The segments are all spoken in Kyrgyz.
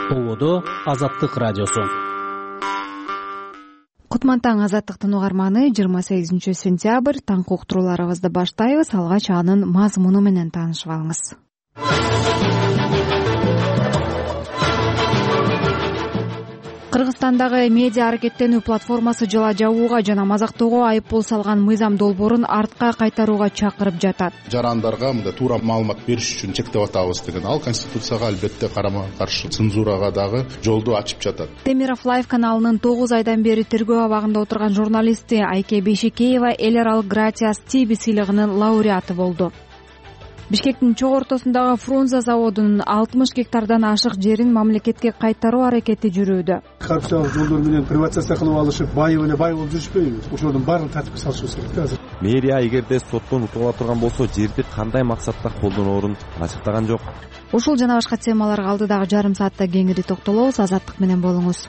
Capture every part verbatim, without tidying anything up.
Ободо Азаттык радиосу. Кутман таң, Азаттыктын угарманы. жыйырма сегизинчи сентябрь таңкы уктурууларыбызды баштайбыз. Алгач анын мазмуну менен таанышып алыңыз. Кыргызстандагы медиа аракеттенүү платформасы жыла жабууга жана мазактоого айыппул салган мыйзам долбоорун артка кайтарууга чакырып жатат. Жарандарга мындай туура маалымат бериш үчүн чектеп атабыз деген ал конституцияга албетте карама каршы, цензурага дагы жолду ачып жатат. Темиров Лайв каналынын тогуз айдан бери тергөө абагында отурган журналисти Айке Бейшекеева Элерал Гратиас Тиби сыйлыгынын лауреаты болду. Бишкектин чок ортосундагы Фрунзе заводунун алтымыш гектардан ашык жерин мамлекетке кайтаруу аракети жүрүүдө. Коррупциялык жолдор менен приватизация кылып алышып, бай эле бай болуп жүрүшпөйбүз. Ошолордун баарын тартипке салышыбыз керек азыр. Мэрия эгерде соттон утула турган болсо, жерди кандай максатта колдоноорун ачыктаган жок. Ушул жана башка темаларга алдыдагы жарым саатта кеңири токтолобуз. Азаттык менен болуңуз.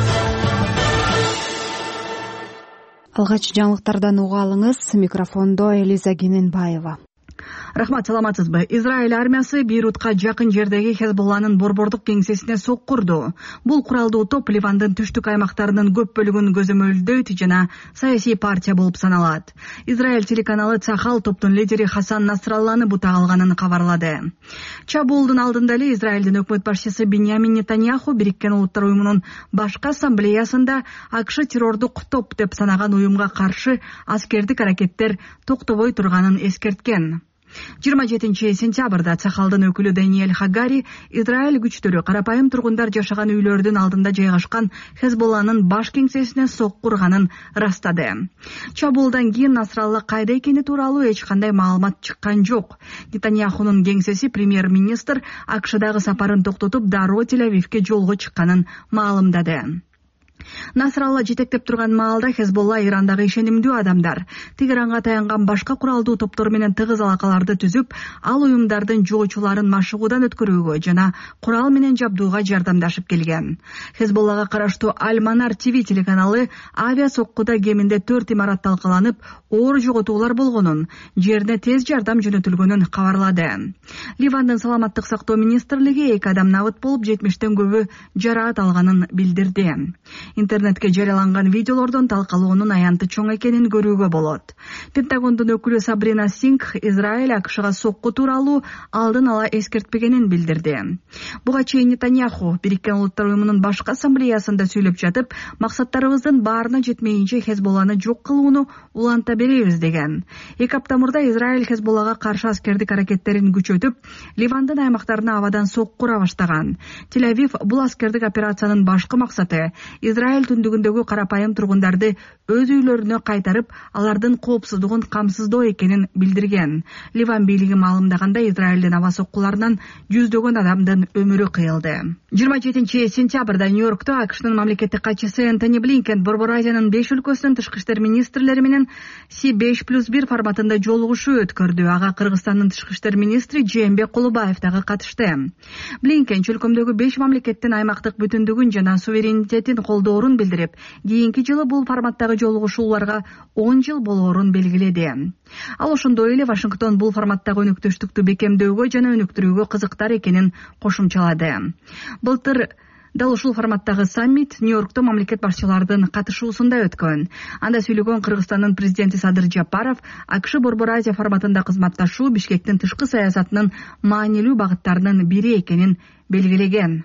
Алгач жаңылыктардан уга алыңыз. Микрофондо Элиза Гененбаева. Рахмат, саламатсызбы? Израиль армиясы Бейрутка жакын жердеги Хезболланын борбордук кеңсесине сокку урду. Бул куралдуу топ Ливандын түштүк аймактарынын көп бөлүгүн көзөмөлдөйт жана саясий партия болуп саналат. Израиль телеканалы Цахал топтун лидери Хасан Насралланы бутак алганын кабарлады. Чабуулдун алдында эле Израилдин өкмөт башчысы Биньямин Нетаньяху Бириккен Улуттар уюмунун башкы ассамблеясында АКШ террордук топ деп санаган уюмга каршы аскердик аракеттер токтобой турганын эскерткен. жыйырма жетинчи сентябрда Цахалдын өкүлү Даниэль Хагари Израиль күчтөрү карапайым тургундар жашаган үйлөрдүн алдында жайгашкан Хезболланын баш кеңсесине сокку урганын растады. Чабуулдан кийин Насралла кайда экени тууралуу эч кандай маалымат чыккан жок. Нетаньяхунун кеңсеси премьер-министр АКШдагы сапарын токтотуп, дароо Тель-Авивке жолго чыкканын маалымдады. Насралла жетектеп турган маалда Хезболла Ирандагы ишенимдүү адамдар Тегеранга таянган башка куралдуу топтор менен тыгыз алакаларды түзүп, ал уюмдардын жоочуларын машыгуудан өткөрүүгө жана курал менен жабдууга жардамдашып келген. Хезболлага караштуу Аль-Манар ТВ телеканалы авиа соккуда кеминде төрт имарат талкаланып, оор жоготуулар болгонун, жерине тез жардам жөнөтүлгөнүн кабарлады. Ливандын саламаттык сактоо министрлиги эки адам набыт болуп, жетимиштен көбү жараат алганын билдирди. Интернетке жарыяланган видеолордон талкалоонун аянты чоң экенин көрүүгө болот. Пентагондун өкүлү Сабрина Сингх Израиль АКШга сокку тууралуу алдын ала эскертпегенин билдирди. Буга чейин Нетаньяху Бириккен Улуттар уюмунун башкы ассамблеясында сүйлөп жатып, максаттарыбыздын баарына жетмейинче Хезболланы жок кылууну уланта беребиз деген. Эки апта мурда Израиль Хезболлага каршы аскердик аракеттерин күчөтүп, Ливандын аймактарына абадан сокку ура баштаган. Тель-Авив бул аскердик операциянын башкы максаты Израиль түндүгүндөгү карапайым тургундарды өз үйлөрүнө кайтарып, алардын коопсуздугун камсыздоо экенин билдирген. Ливан бийлиги маалымдаганда Израилдин аба соккуларынан жүздөгөн адамдын өмүрү кыйылды. жыйырма жетинчи сентябрда Нью-Йоркто АКШнын мамлекеттик катчысы Энтони Блинкен Борбор Азиянын беш өлкөсүнүн тышкы иштер министрлери менен Си беш плюс бир форматында жолугушуу өткөрдү. Ага Кыргызстандын тышкы иштер министри Жээнбек Кулубаев дагы катышты. Блинкен чөлкөмдөгү беш мамлекеттин аймактык бүтүндүгүн жана суверенитетин колдоорун билдирип, кийинки жылы бул форматтагы жолугушууларга он жыл болоорун белгиледи. Ал ошондой эле Вашингтон бул форматтагы өнөктөштүктү бекемдөөгө жана өнүктүрүүгө кызыктар экенин кошумчалады. Былтыр дал ушул форматтагы саммит Нью-Йоркто мамлекет башчыларынын катышуусунда өткөн. Анда сүйлөгөн Кыргызстандын президенти Садыр Жапаров АКШ Борбор Азия форматында кызматташуу Бишкектин тышкы саясатынын маанилүү багыттарынын бири экенин белгилеген.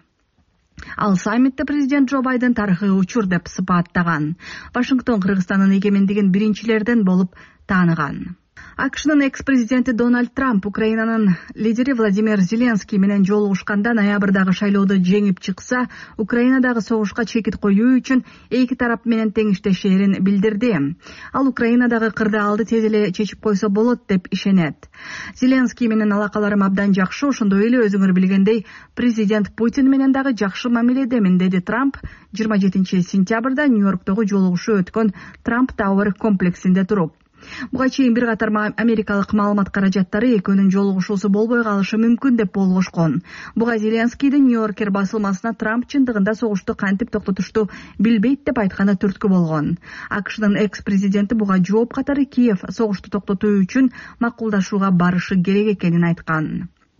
Ал саммитте президент Джо Байден тарыхый учур деп сыпаттаган. Вашингтон Кыргызстандын эгемендигин биринчилерден болуп тааныган. АКШнын экс-президенти Дональд Трамп Украинанын лидери Владимир Зеленский менен жолугушканда ноябрдагы шайлоодо жеңип чыкса, Украинадагы согушка чекит коюу үчүн эки тарап менен тең иштешерин билдирди. Ал Украинадагы кырдаалды тез эле чечип койсо болот деп ишенет. Зеленский менен алакаларым абдан жакшы, ошондой эле өзүңөр билгендей, президент Путин менен дагы жакшы мамиледемин, деди Трамп жыйырма жетинчи сентябрда Нью-Йорктогу жолугушуу өткөн Трамп Тауэр комплексинде туруп. Буга чейин бир катар америкалык маалымат каражаттары экөөнүн жолугушуусу болбой калышы мүмкүн деп болгошкон. Буга Зеленскийдин Нью-Йоркер басылмасына Трамп чындыгында согушту кантип токтотушту билбейт деп айтканы түрткү болгон. АКШнын экс-президенти буга жооп катары Киев согушту токтотуу үчүн макулдашууга барышы керек экенин айткан.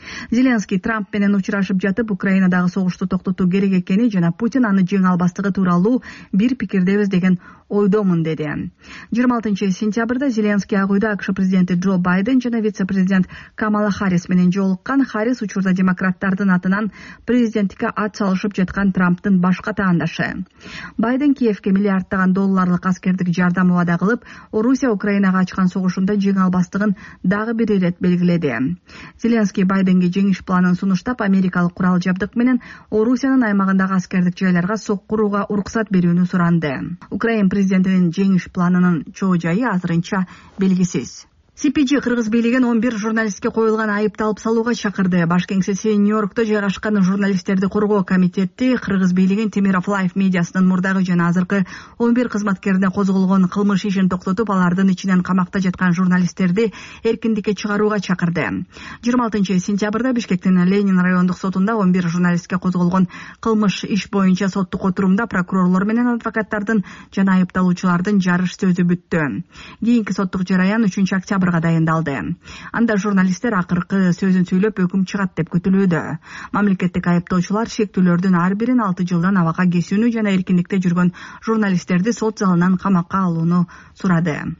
Зеленский Трамп менен учурашып жатып, Украинадагы согушту токтотуу керек экени жана Путин аны жеңе албастыгы тууралуу бир пикирдебиз деген ойдомун деди. жыйырма алтынчы сентябрда Зеленский Ак үйдө АКШ президенти Джо Байден жана вице-президент Камала Харрис менен жолуккан. Харрис учурда демократтардын атынан президенттикке ат салышып жаткан Трамптын башка таандашы. Байден Киевке миллиарддаган долларлык аскердик жардам убада кылып, Орусия Украинага ачкан согушунда жеңе албастыгын дагы бир ирет белгиледи. Зеленский Байденге жеңиш планын сунуштап, америкалык курал жабдык менен Орусиянын аймагындагы аскердик жайларга сок курууга уруксат берүүнү суранды. Украин президентинин жеңиш планынын чоо жайы азырынча белгисиз. си пи джи кыргыз бийлигин он бир журналистке коюлган айыпты алып салууга чакырды. Баш кеңсеси Нью-Йоркто жайгашкан журналисттерди коргоо комитети кыргыз бийлигин Темиров Лайф медиасынын мурдагы жана азыркы он бир кызматкерине козголгон кылмыш ишин токтотуп, алардын ичинен камакта жаткан журналисттерди эркиндикке чыгарууга чакырды. жыйырма алтынчы сентябрда Бишкектин Ленин райондук сотунда он бир журналистке козголгон кылмыш иш боюнча соттук отурумда прокурорлор менен адвокаттардын жана айыпталуучулардын жарыш сөзү бүттү. Кийинки соттук жараян үчүнчү октябрга дайындалды. Анда журналисттер акыркы сөзүн сүйлөп өкүм чыгат деп күтүлүүдө. Мамлекеттик айыптоочулар шектүүлөрдүн ар бирин алты жылдан абакка кесүүнү жана эркиндикте жүргөн журналисттерди сот залынан камакка алууну сурады.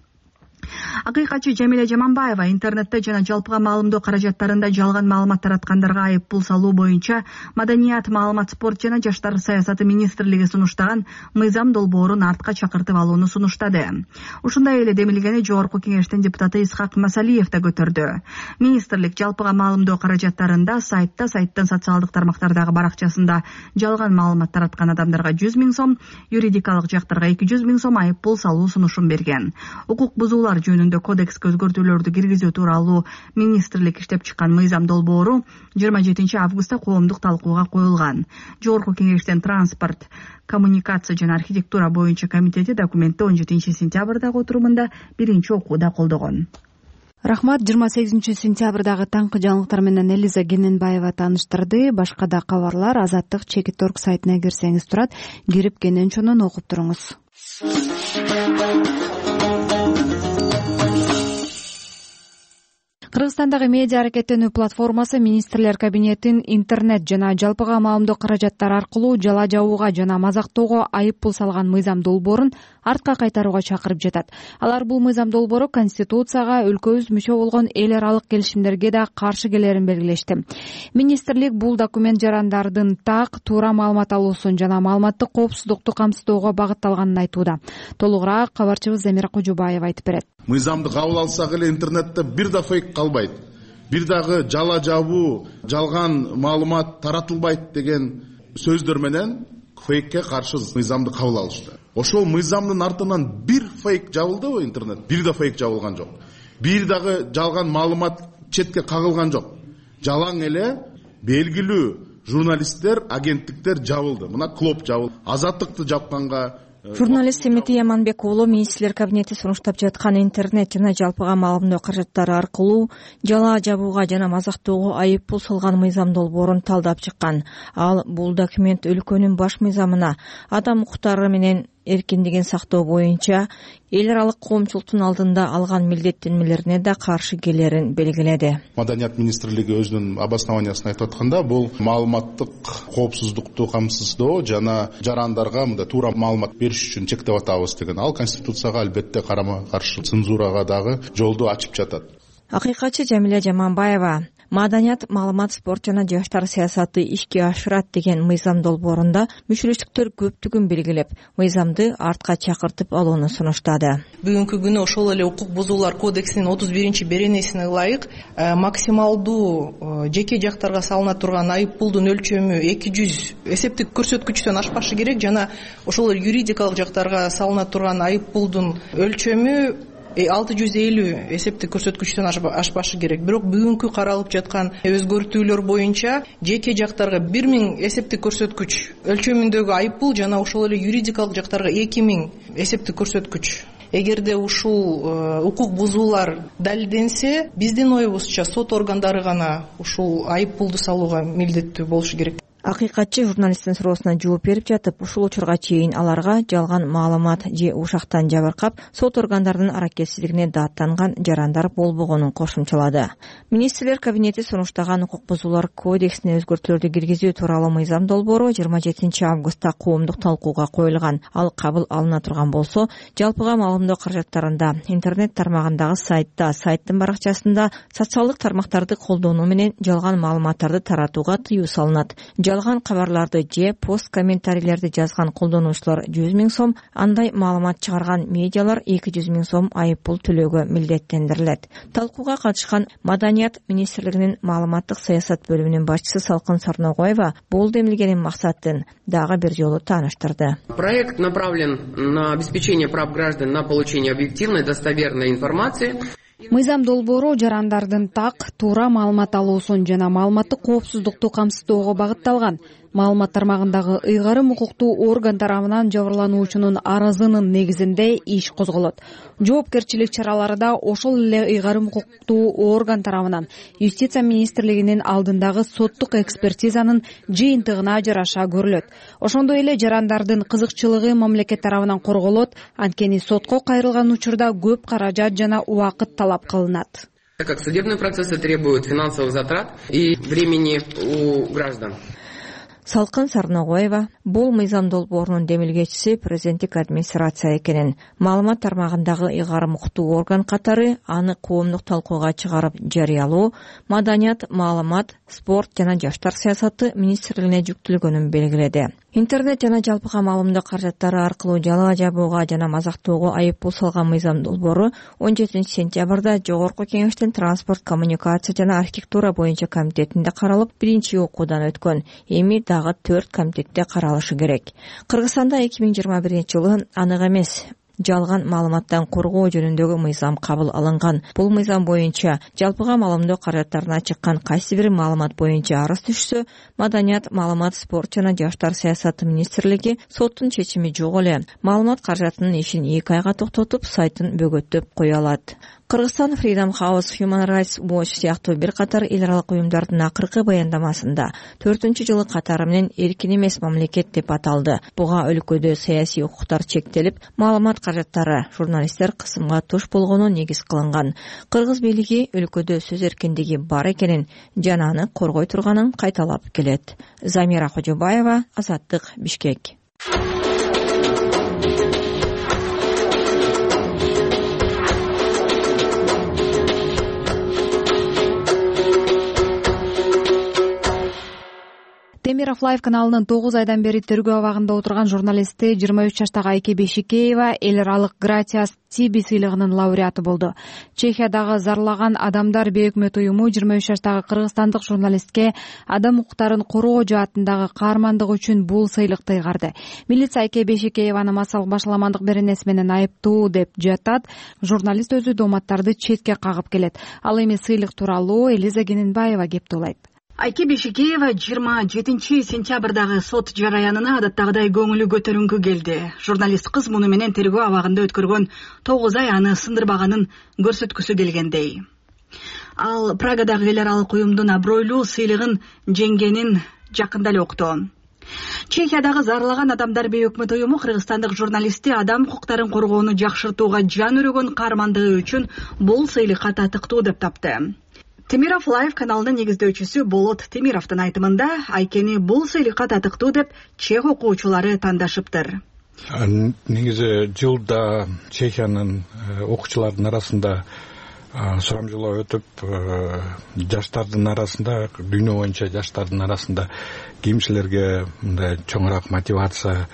Акыйкатчы Жамиля Жаманбаева интернетте жана жалпыга маалымдоо каражаттарында жалган маалымат тараткандарга айып пул салуу боюнча Маданият, маалымат, спорт жана жаштар саясаты министрлиги сунуштаган мыйзам долбоорун артка чакыртып алууну сунуштады. Ушундай эле демилгени Жогорку кеңештин депутаты Исхак Масалиев да көтөрдү. Министрлик жалпыга маалымдоо каражаттарында сайтта, сайттын социалдык тармактардагы баракчасында жалган маалымат тараткан адамдарга жүз миң сом, юридикалык жактарга эки жүз миң сом айып пул салуу сунушун берген. Укук бузуулар жөнүндө кодекске өзгөртүүлөрдү киргизүү тууралуу министрлик иштеп чыккан мыйзам долбоору жыйырма жетинчи августта коомдук талкууга коюлган. Жогорку кеңештин транспорт, коммуникация жана архитектура боюнча комитети документти он жетинчи сентябрдагы отурумунда биринчи окууда колдогон. Рахмат. жыйырма сегизинчи сентябрдагы таңкы жаңылыктар менен Элиза Кененбаева тааныштырды. Башка да кабарлар Азаттык чекит точка орг сайтына кирсеңиз турат. Кирип кенен чонун окуп туруңуз. Кыргызстандагы медиа аракеттенүү платформасы министрлер кабинетин интернет жана жалпыга маалымдоо каражаттар аркылуу жала жабууга жана мазактоого айып пул салган мыйзам долбоорун артка кайтарууга чакырып жатат. Алар бул мыйзам долбоору Конституцияга, өлкөбүз мүчө болгон эл аралык келишимдерге да каршы келерин белгилешти. Министрлик бул документ жарандардын так, туура маалымат алуусун жана маалыматтык коопсуздукту камсыздоого багытталганын айтууда. Толугураак кабарчыбыз Замира Кожобаева айтып берет. Мыйзамды кабыл алсак эле интернетте бир да фейк калбайт, бир дагы жала жабуу, жалган маалымат таратылбайт деген сөздөр менен фейкке каршы мыйзамды кабыл алышты. Ошол мыйзамдын артынан бир фейк жабылдыбы интернет? Бир да фейк жабылган жок. Бир дагы жалган маалымат четке кагылган жок. Жалаң эле белгилүү журналисттер, агенттиктер жабылды. Мына Клоп жабылды. Азаттыкты жапканга Журналист Семетий Яманбек уулу министрлер кабинети сунуштап жаткан интернет жана жалпыга маалымдоо каражаттары аркылуу жала жабууга жана мазактоого айып пул салган мыйзам долбоорун талдап чыккан. Ал бул документ өлкөнүн баш мыйзамына, адам укуктары менен эркиндигин сактоо боюнча эл аралык коомчулуктун алдында алган милдеттенмелерине да каршы келерин белгиледи. Маданият министрлиги өзүнүн обоснованиясын айтып атканда, бул маалыматтык коопсуздукту камсыздоо жана жарандарга мындай туура маалымат бериш үчүн чектеп атабыз деген. Ал Конституцияга албетте карама каршы, цензурага дагы жолду ачып жатат. Акыйкатчы Жамиля Жаманбаева Маданият, маалымат, спорт жана жаштар саясаты ишке ашырат деген мыйзам долбоорунда мүчөлүштүктөр көптүгүн белгилеп, мыйзамды артка чакыртып алууну сунуштады. Бүгүнкү күнү ошол эле укук бузуулар кодексинин отуз биринчи беренесине ылайык максималдуу жеке жактарга салына турган айып пулдун өлчөмү эки жүз эсептик көрсөткүчтөн ашпашы керек, жана ошол юридикалык жактарга салына турган айып пулдун өлчөмү алты жүз элүү эсептик көрсөткүчтөн ашпашы керек. Бирок бүгүнкү каралып жаткан өзгөртүүлөр боюнча жеке жактарга бир миң эсептик көрсөткүч өлчөмүндөгү айып пул жана ошол эле юридикалык жактарга эки миң эсептик көрсөткүч. Эгерде ушул укук бузуулар далилденсе, биздин оюбузча сот органдары гана ушул айып пулду салууга милдеттүү болушу керек. Акыйкатчы журналисттин суроосуна жооп берип жатып, ушул учурга чейин аларга жалган маалымат же ушактан жабыркап, сот органдарынын аракетсиздигине даттанган жарандар болбогонун кошумчалады. Министрлер кабинети сунуштаган укук бузуулар кодексине өзгөртүүлөрдү киргизүү тууралуу мыйзам долбоору жыйырма жетинчи августта коомдук талкууга коюлган. Ал кабыл алына турган болсо, жалпыга маалымдоо каражаттарында, интернет тармагындагы сайтта, сайттын баракчасында социалдык тармактарды колдонуу менен жалган маалыматтарды таратууга тыюу салынат. Жалган кабарларды же пост комментарийлерди жазган колдонуучулар жүз миң сом, андай маалымат чыгарган медиалар эки жүз миң сом айып пул төлөөгө милдеттендирилет. Талкууга катышкан Маданият министрлигинин маалыматтык саясат бөлүмүнүн башчысы Салкын Сарногоева бул демилгенин максатын дагы бир жолу тааныштырды. Проект направлен на обеспечение прав граждан на получение объективной достоверной информации. Мыйзам долбоору жарандардын так, туура маалымат алуусун жана маалыматтык коопсуздукту камсыздоого багытталган. Маалымат тармагындагы ыйгарым укуктуу орган тарабынан жабырлануучунун арызынын негизинде иш козголот. Жоопкерчилик чаралары да ошол эле ыйгарым укуктуу орган тарабынан Юстиция министрлигинин алдындагы соттук экспертизанын жыйынтыгына жараша көрүлөт. Ошондой эле жарандардын кызыкчылыгы мамлекет тарабынан корголот, анткени сотко кайрылган учурда көп каражат жана убакыт талап кылынат. Так как судебные процессы требуют финансовых затрат и времени у граждан. Салкын Сарногоева бул мыйзам долбоорунун демилгечиси президенттик администрация экенин, маалымат тармагындагы ыйгарым укуктуу орган катары аны коомдук талкууга чыгарып жарыялоо Маданият, маалымат, спорт жана жаштар саясаты министрлигине жүктөлгөнүн белгиледи. Интернет жана жалпыга маалымдоо каражаттары аркылуу жалаа жабууга жана мазактоого айып пул салган мыйзам долбоору он жетинчи сентябрда Жогорку Кеңештин транспорт, коммуникация жана архитектура боюнча комитетинде каралып, биринчи окуудан өткөн. Эми дагы төрт комитетте каралышы керек. Кыргызстанда эки миң жыйырма биринчи жылы анык эмес жалган маалыматтан коргоо жөнүндөгү мыйзам кабыл алынган. Бул мыйзам боюнча жалпыга маалымдоо каражаттарына чыккан кайсы бир маалымат боюнча арыз түшсө, Маданият, маалымат, спорт жана жаштар саясаты министрлиги соттун чечими жок эле маалымат каражатынын ишин эки айга токтотуп, сайтын бөгөттөп кое алат. Кыргызстан Freedom House, Human Rights Watch сыяктуу бир катар эл аралык уюмдардын акыркы баяндамасында төртүнчү жылы катары менен эркин эмес мамлекет деп аталды. Буга өлкөдө саясий укуктар чектелип, маалымат каражаттары, журналисттер кысымга туш болгону негиз кылынган. Кыргыз бийлиги өлкөдө сөз эркиндиги бар экенин жана аны коргой турганын кайталап келет. Замира Кожобаева, Азаттык, Бишкек. Темиров Лайв каналынын тогуз айдан бери тергөө абагында отурган журналисти жыйырма үч жаштагы Айке Бешикеева эл аралык Гратиас Тиби сыйлыгынын лауреаты болду. Чехиядагы Зарлаган адамдар бейөкмөт уюму жыйырма үч жаштагы кыргызстандык журналистке адам укуктарын коргоо жаатындагы каармандыгы үчүн бул сыйлыкты ыйгарды. Милиция Айке Бешикееваны массалык башаламандык беренеси менен айыптуу деп жатат. Журналист өзү дооматтарды четке кагып келет. Ал эми сыйлык тууралуу Элиза Кененбаева кептолайт. Айке Бешикеева жыйырма жетинчи сентябрдагы сот жараянына адаттагыдай көңүлү көтөрүңкү келди. Журналист кыз муну менен тергөө абагында өткөргөн тогуз ай аны сындырбаганын көрсөткүсү келгендей. Ал Прагадагы эл аралык уюмдун абройлуу сыйлыгын жеңгенин жакында эле укту. Чехиядагы Зарлаган адамдар бейөкмөт уюму кыргызстандык журналистти адам укуктарын коргоону жакшыртууга жан өрөгөн каармандыгы үчүн бул сыйлыкка татыктуу деп тапты. Темиров Лайв каналынын негиздөөчүсү Болот Темировдун айтымында Айкени бул сыйлыкка татыктуу деп чех окуучулары тандашыптыр. Негизи жылда Чехиянын окуучулардын арасында сурамжылоо өтүп, жаштардын арасында, дүйнө боюнча жаштардын арасында кимчилерге мындай чоңураак мотивация,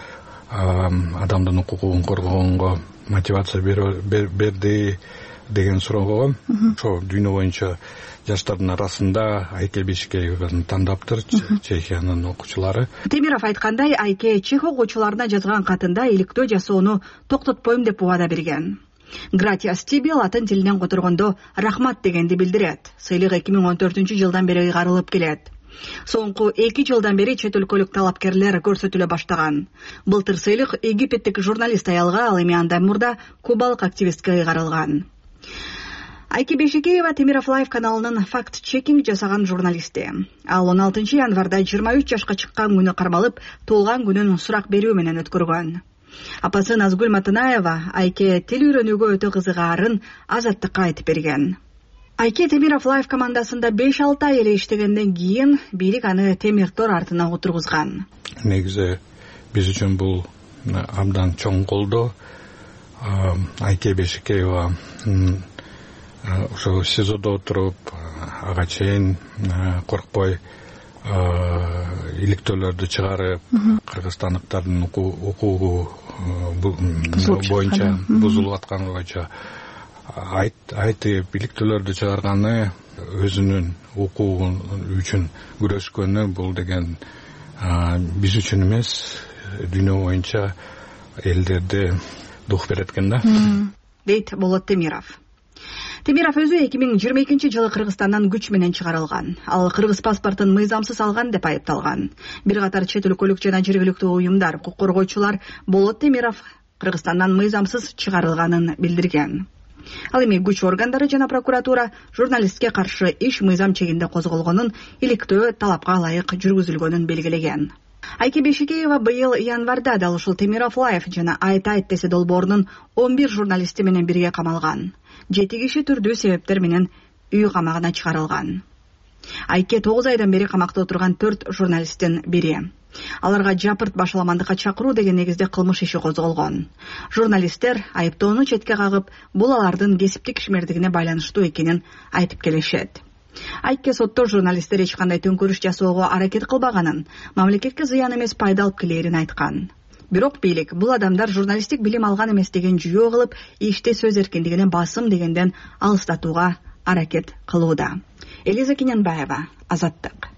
адамдын укугун коргоонго мотивация берди деген суроого. Ошо дүйнө боюнча жаштардын арасында Айке Бешикееваны тандаптыр Чехиянын окуучулары. Темиров айткандай, Айке чех окуучуларына жазган катында иликтөө жасоону токтотпойм деп убада берген. Гратиас Тиби латын тилинен которгондо рахмат дегенди билдирет. Сыйлык эки миң он төртүнчү жылдан бери ыйгарылып келет. Соңку эки жылдан бери чет өлкөлүк талапкерлер көрсөтүлө баштаган. Былтыр сыйлык египеттик журналист аялга, ал эми андан мурда кубалык активистке ыйгарылган. Айке Бешекеева Темиров Лайв каналынын факт чекинг жасаган журналисти. Ал он алтынчы январда жыйырма үч жашка чыккан күнү кармалып, туулган күнүн сурак берүү менен өткөргөн. Апасы Назгүл Матанаева Айке тил үйрөнүүгө өтө кызыгаарын Азаттыкка айтып берген. Айке Темиров Лайв командасында беш алты ай эле иштегенден кийин бийлик аны темир тор артына отургузган. Негизи биз үчүн бул абдан чоң колдоо. Айке Бешекеева ошо СИЗОдо отуруп, ага чейин коркпой иликтөөлөрдү чыгарып, кыргызстандыктардын укугу боюнча бузулуп атканы боюнча айтып иликтөөлөрдү чыгарганы, өзүнүн укугу үчүн күрөшкөнү, бул деген биз үчүн эмес, дүйнө боюнча элдерде дух берет экен да. Дейт Болот Темиров. Темиров өзү эки миң жыйырма экинчи жылы Кыргызстандан күч менен чыгарылган. Ал кыргыз паспортун мыйзамсыз алган деп айыпталган. Бир катар чет өлкөлүк жана жергиликтүү уюмдар, укук коргоочулар Болот Темиров Кыргызстандан мыйзамсыз чыгарылганын билдирген. Ал эми күч органдары жана прокуратура журналистке каршы иш мыйзам чегинде козголгонун, иликтөө талапка ылайык жүргүзүлгөнүн белгилеген. Айке Бешекеева быйыл январда дал ушул Темиров Лайв жана Айт Айт десе долбоорунун он бир журналисти менен бирге камалган. Жети киши түрдүү себептер менен үй камагына чыгарылган. Айке тогуз айдан бери камакта отурган төрт журналисттин бири. Аларга жапырт башаламандыкка чакыруу деген негизде кылмыш иши козголгон. Журналисттер айыптоону четке кагып, бул алардын кесиптик ишмердигине байланыштуу экенин айтып келишет. Айке сотто журналисттер эч кандай төңкөрүш жасоого аракет кылбаганын, мамлекетке зыян эмес пайда алып келерин айткан. Бирок бийлик бул адамдар журналисттик билим алган эмес деген жүйө кылып, иште сөз эркиндигине басым дегенден алыстатууга аракет кылууда. Элиза Кинянбаева, Азаттык.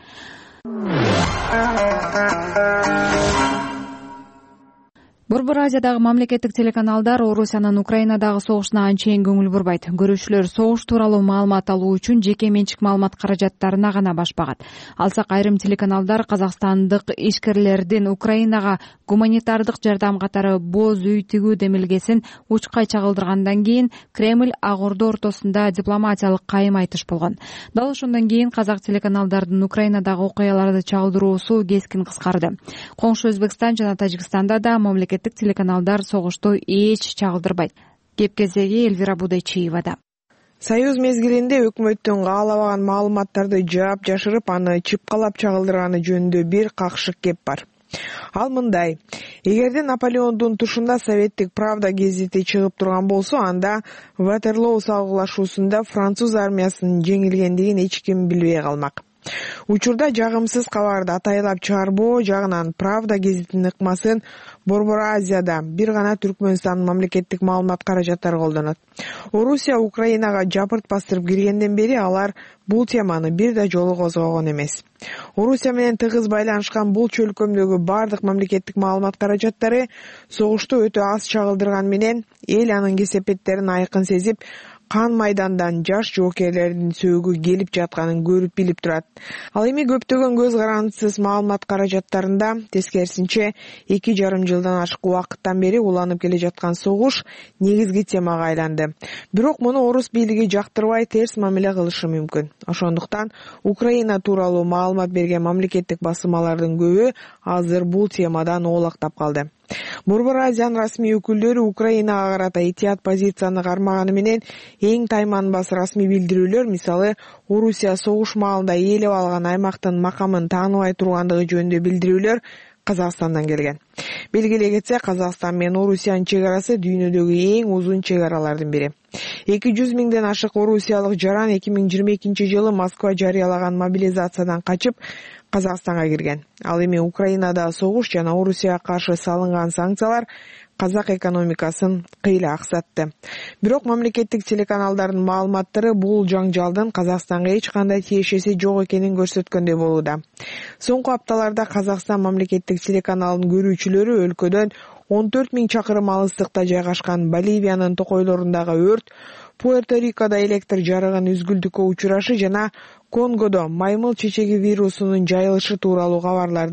Борбор Азиядагы мамлекеттик телеканалдар Орусиянын Украинадагы согушуна анчейин көңүл бурбайт. Көрүүчүлөр согуш тууралуу маалымат алуу үчүн жеке менчик маалымат каражаттарына гана баш багат. Алсак айрым телеканалдар казакстандык ишкерлердин Украинага гуманитардык жардам катары боз үй тигүү демилгесин учкай чагылдыргандан кийин Кремль Ак Ордо ортосунда дипломатиялык кайым айтыш болгон. Дал ошондон кийин казак телеканалдардын Украинадагы окуяларды чагылдыруусу кескин кыскарды. Коңшу Өзбекстан жана Тажикстанда да мамлекет телеканалдар согушту эч чагылдырбайт. Кепкезеги Эльвира Будайчиевада. Союз мезгилинде өкмөттүн каалабаган маалыматтарды жаап жашырып, аны чыпкалап чагылдырганы жөнүндө бир какшык кеп бар. Ал мындай: эгерде Наполеондун тушунда советтик Правда гезити чыгып турган болсо, анда Ватерлоо салгылашуусунда француз армиясынын жеңилгендигин эч ким билбей калмак. Учурда жагымсыз кабарды атайлап чыгарбоо жагынан Правда гезитинин ыкмасын Борбор Азияда бир гана Түркмөнстандын мамлекеттик маалымат каражаттары колдонот. Орусия Украинага жапырт бастырып киргенден бери алар бул теманы бир да жолу козгогон эмес. Орусия менен тыгыз байланышкан бул чөлкөмдөгү бардык мамлекеттик маалымат каражаттары согушту өтө аз чагылдырган менен эл анын кесепеттерин айкын сезип, кан майдандан жаш жоокерлердин сөөгү келип жатканын көрүп билип турат. Ал эми көптөгөн көз карандысыз маалымат каражаттарында тескерисинче эки жарым жылдан ашык убакыттан бери уланып келе жаткан согуш негизги темага айланды. Бирок муну орус бийлиги жактырбай терс мамиле кылышы мүмкүн. Ошондуктан Украина тууралуу маалымат берген мамлекеттик басылмалардын көбү азыр бул темадан оолактап калды. Борбор Азиянын расмий өкүлдөрү Украинага карата этият позицияны кармаганы менен эң тайманбас расмий билдирүүлөр, мисалы, Орусия согуш маалында ээлеп алган аймактын макамын тааныбай тургандыгы жөнүндө билдирүүлөр Казакстандан келген. Белгилей кетсе, Казакстан менен Орусиянын чек арасы дүйнөдөгү эң узун чек аралардын бири. эки жүз миңден ашык орусиялык жаран эки миң жыйырма экинчи жылы Москва жарыялаган мобилизациядан качып Казакстанга кирген. Ал эми Украинада согуш жана Орусияга каршы салынган санкциялар казак экономикасын кыйла аксатты. Бирок мамлекеттик телеканалдардын маалыматтары бул жаңжалдын Казакстанга эч кандай тиешеси жок экенин көрсөткөндөй болууда. Соңку апталарда Казакстан мамлекеттик телеканалынын көрүүчүлөрү өлкөдөн он төрт миң чакырым алыстыкта жайгашкан Боливиянын токойлорундагы өрт, Пуэрто-Рикодо электр жарыгын үзгүлтүккө учурашы жана Конгодо маймыл чечеги вирусунун жайылышы тууралуу кабарларды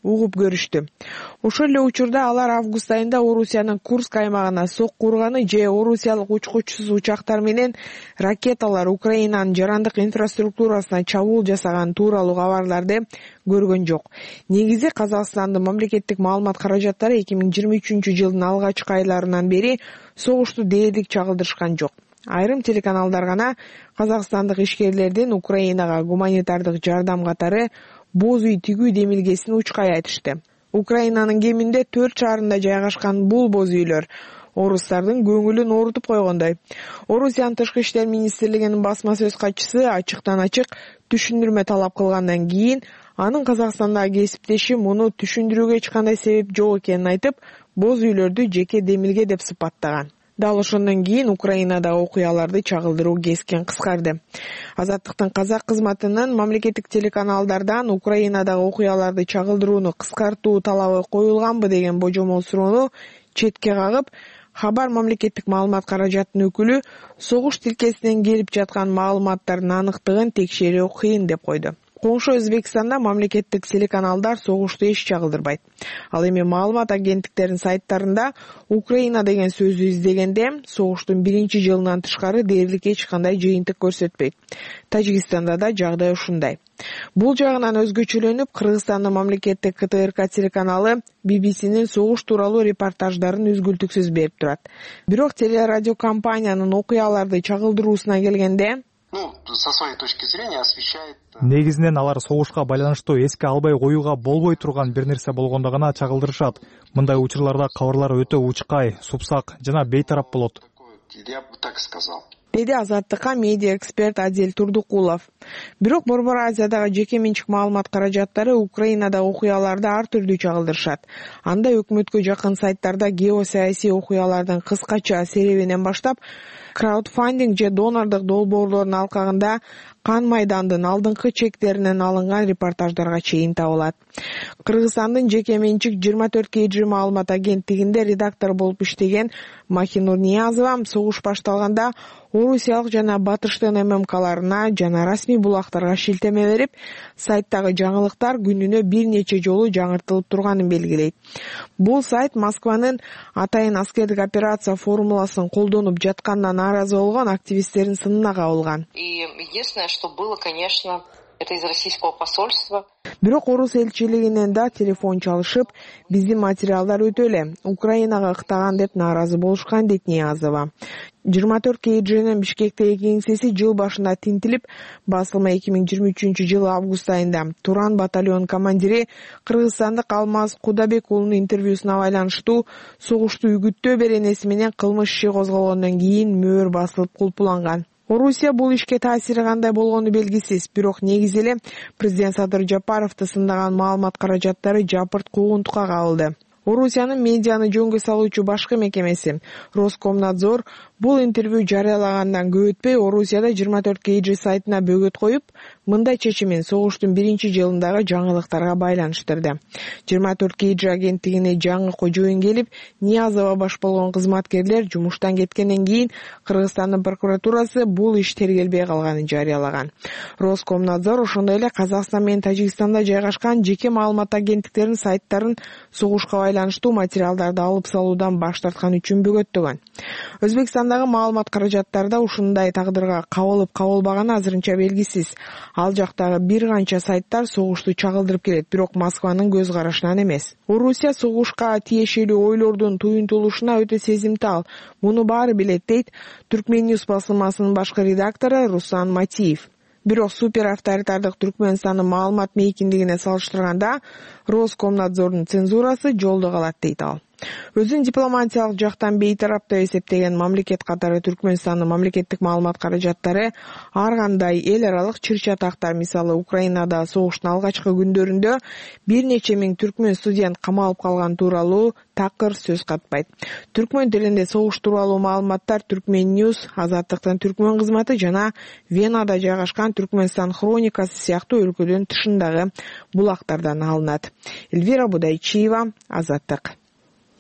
угуп көрүштү. Ошол эле учурда алар август айында Орусиянын Курск аймагына сокку урганы же орусиялык учкучсуз учактар менен ракеталар Украинанын жарандык инфраструктурасына чабуул жасаган тууралуу кабарларды көргөн жок. Негизи Казакстандын мамлекеттик маалымат каражаттары эки миң жыйырма үчүнчү жылдын алгачкы айларынан бери согушту дээрлик чагылдырышкан жок. Айрым телеканалдар гана казакстандык ишкерлердин Украинага гуманитардык жардам катары боз үй тигүү демилгесин учкай айтышты. Украинанын кеминде төрт шаарында жайгашкан бул боз үйлөр орустардын көңүлүн оорутуп койгондой. Орусиянын тышкы иштер министрлигинин басма сөз катчысы ачыктан ачык түшүндүрмө талап кылгандан кийин анын Казакстандагы кесиптеши муну түшүндүрүүгө эч кандай себеп жок экенин айтып, боз үйлөрдү жеке демилге деп сыпаттаган. Дал ошондон кийин Украинадагы окуяларды чагылдыруу кескен кыскарды. Азаттыктын казак кызматынын мамлекеттик телеканалдардан Украинадагы окуяларды чагылдырууну кыскартуу талабы коюлганбы деген божомол суроону четке кагып, Хабар мамлекеттик маалымат каражатынын өкүлү согуш тилкесинен келип жаткан маалыматтардын аныктыгын текшерүү кыйын деп койду. Коңшу Өзбекстанда мамлекеттик телеканалдар согушту эч чагылдырбайт. Ал эми маалымат агенттиктеринин сайттарында Украина деген сөздү издегенде согуштун биринчи жылынан тышкары дээрлик эч кандай жыйынтык көрсөтпөйт. Тажикстанда да жагдай ушундай. Бул жагынан өзгөчөлөнүп, Кыргызстандын мамлекеттик К Т Р К телеканалы Би Би Синин согуш тууралуу репортаждарын үзгүлтүксүз берип турат. Бирок телерадио компаниянын окуяларды чагылдыруусуна келгенде, со своей точки зрения освещает. Негизинен алар согушка байланыштуу эске албай коюуга болбой турган бир нерсе болгондо гана чагылдырышат. Мындай учурларда кабарлар өтө учкай, супсак жана бейтарап болот. Я бы так сказал. Деди Азаттыкка медиа эксперт Адил Турдукулов. Бирок Борбор Азиядагы жеке менчик маалымат каражаттары Украинадагы окуяларды ар түрдүү чагылдырышат. Анда өкмөткө жакын сайттарда геосаясий окуялардын кыскача серебинен баштап, краудфандинг же донордук долбоорлордун алкагында кан майдандын алдыңкы чектеринен алынган репортаждарга чейин табылат. Кыргызстандын жеке менчик жыйырма төрт кей джи маалымат агенттигинде редактор болуп иштеген Махинур Ниязова согуш башталганда орусиялык жана батыштын эм эм каларына жана расмий булактарга шилтеме берип, сайттагы жаңылыктар күнүнө бир нече жолу жаңыртылып турганын белгилейт. Бул сайт Москванын атайын аскердик операция формуласын колдонуп жатканына нааразы болгон активисттердин сынына кабылган. И единственное, что было, конечно, это из российского посольства. Бирок орус элчилигинен да телефон чалышып, биздин материалдар өтө эле Украинага ыктаган деп нааразы болушкан, дейт Ниязова. жыйырма төрт кей джинин Бишкектеги кеңсеси жыл башында тинтилип, басылма эки миң жыйырма үчүнчү жылы август айында Туран батальон командири кыргызстандык Алмаз Кудабек уулунун интервьюсуна байланыштуу согушту үгүттөө беренеси менен кылмыш иши козголгондон кийин мөөр басылып кулпуланган. Орусия бул ишке таасири кандай болгону белгисиз, бирок негизи эле президент Садыр Жапаровду сындаган маалымат каражаттары жапырт куугунтукка кабылды. Орусиянын медианы жөнгө салуучу башкы мекемеси Роскомнадзор бул интервью жарыялагандан көп өтпөй Орусияда жыйырма төрт кей джи сайтына бөгөт коюп, мындай чечимин согуштун биринчи жылындагы жаңылыктарга байланыштырды. жыйырма төрт кей джи агенттигине жаңы кожоюн келип, Ниязова баш болгон кызматкерлер жумуштан кеткенден кийин Кыргызстандын прокуратурасы бул иш тергелбей калганын жарыялаган. Роскомнадзор ошондой эле Казакстан менен Тажикстанда жайгашкан жеке маалымат агенттиктеринин сайттарын согушка байланыштуу материалдарды алып салуудан баш тарткан үчүн бөгөттөгөн. Өзбекстандагы маалымат каражаттарда ушундай тагдырга кабылып кабылбаганы азырынча белгисиз. Ал жактагы бир канча сайттар согушту чагылдырып келет, бирок Москванын көз карашынан эмес. Орусия согушка тиешелүү ойлордун туюнтулушуна өтө сезимтал. Муну баары билет, дейт Түркмөнньюс басылмасынын башкы редактору Руслан Матиев. Бирок супер авторитардык Түркмөнстандын маалымат мейкиндигине салыштырганда Роскомнадзордун цензурасы жолдо калат, дейт ал. Өзүн дипломатиялык жактан бейтарап деп эсептеген мамлекет катары Түркмөнстандын мамлекеттик маалымат каражаттары ар кандай эл аралык чыр-чатактар, мисалы Украинада согуштун алгачкы күндөрүндө бир нече миң түркмөн студент камалып калган тууралуу такыр сөз катпайт. Түркмөн тилинде согуш тууралуу маалыматтар Түркмөнньюс, Азаттыктын түркмөн кызматы жана Венада жайгашкан Түркмөнстан хроникасы сыяктуу өлкөдөн тышындагы булактардан алынат. Эльвира Будайчиева, Азаттык.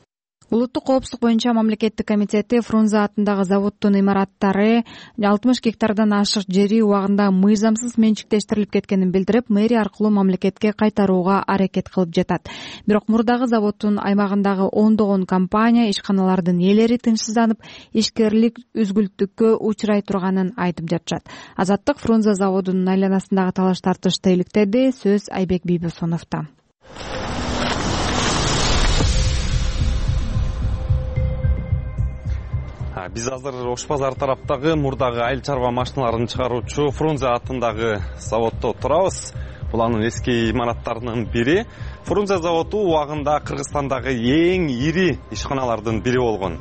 Улуттук коопсуздук боюнча мамлекеттик комитети Фрунзе атындагы заводдун имараттары алтымыш гектардан ашык жери убагында мыйзамсыз менчиктештирилип кеткенин билдирип, мэрия аркылуу мамлекетке кайтарууга аракет кылып жатат. Бирок мурдагы заводдун аймагындагы ондогон компания, ишканалардын ээлери тынчсызданып, ишкерлик үзгүлтүккө учурай турганын айтып жатышат. Азаттык Фрунзе заводунун айланасындагы талаш тартышты иликтеди. Сөз Айбек Бийбосоновдо. Биз азыр Ош базар тараптагы мурдагы айыл чарба машиналарын чыгаруучу Фрунзе атындагы заводдо турабыз. Бул анын эски имараттарынын бири. Фрунзе заводу убагында Кыргызстандагы эң ири ишканалардын бири болгон.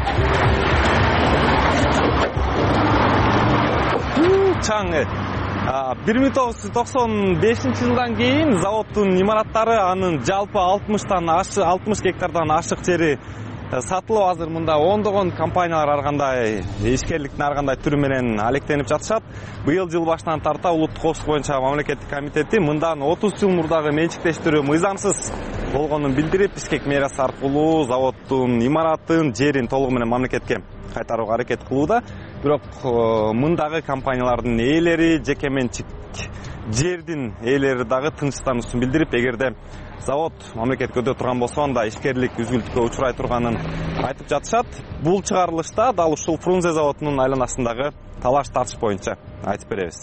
Чаң бир миң тогуз жүз токсон бешинчи жылдан кийин заводдун имараттары анын жалпы алтымыштан ашык алтымыш гектардан ашык жери сатылып, азыр мында ондогон компаниялар ар кандай ишкерликтин ар кандай түрү менен алектенип жатышат. Быйыл жыл башынан тарта улуттук коопсуздук боюнча мамлекеттик комитети мындан отуз жыл мурдагы менчиктештирүү мыйзамсыз болгонун билдирип, Бишкек мэриясы аркылуу заводдун имаратын, жерин толугу менен мамлекетке кайтарууга аракет кылууда. Бирок мындагы компаниялардын ээлери, жеке менчик жердин ээлери дагы тынчсыздануусун билдирип, эгерде завод мамлекетке өтө турган болсо, анда ишкерлик үзгүлтүккө учурай турганын айтып жатышат. Бул чыгарылышта дал ушул Фрунзе заводунун айланасындагы талаш тартыш боюнча айтып беребиз.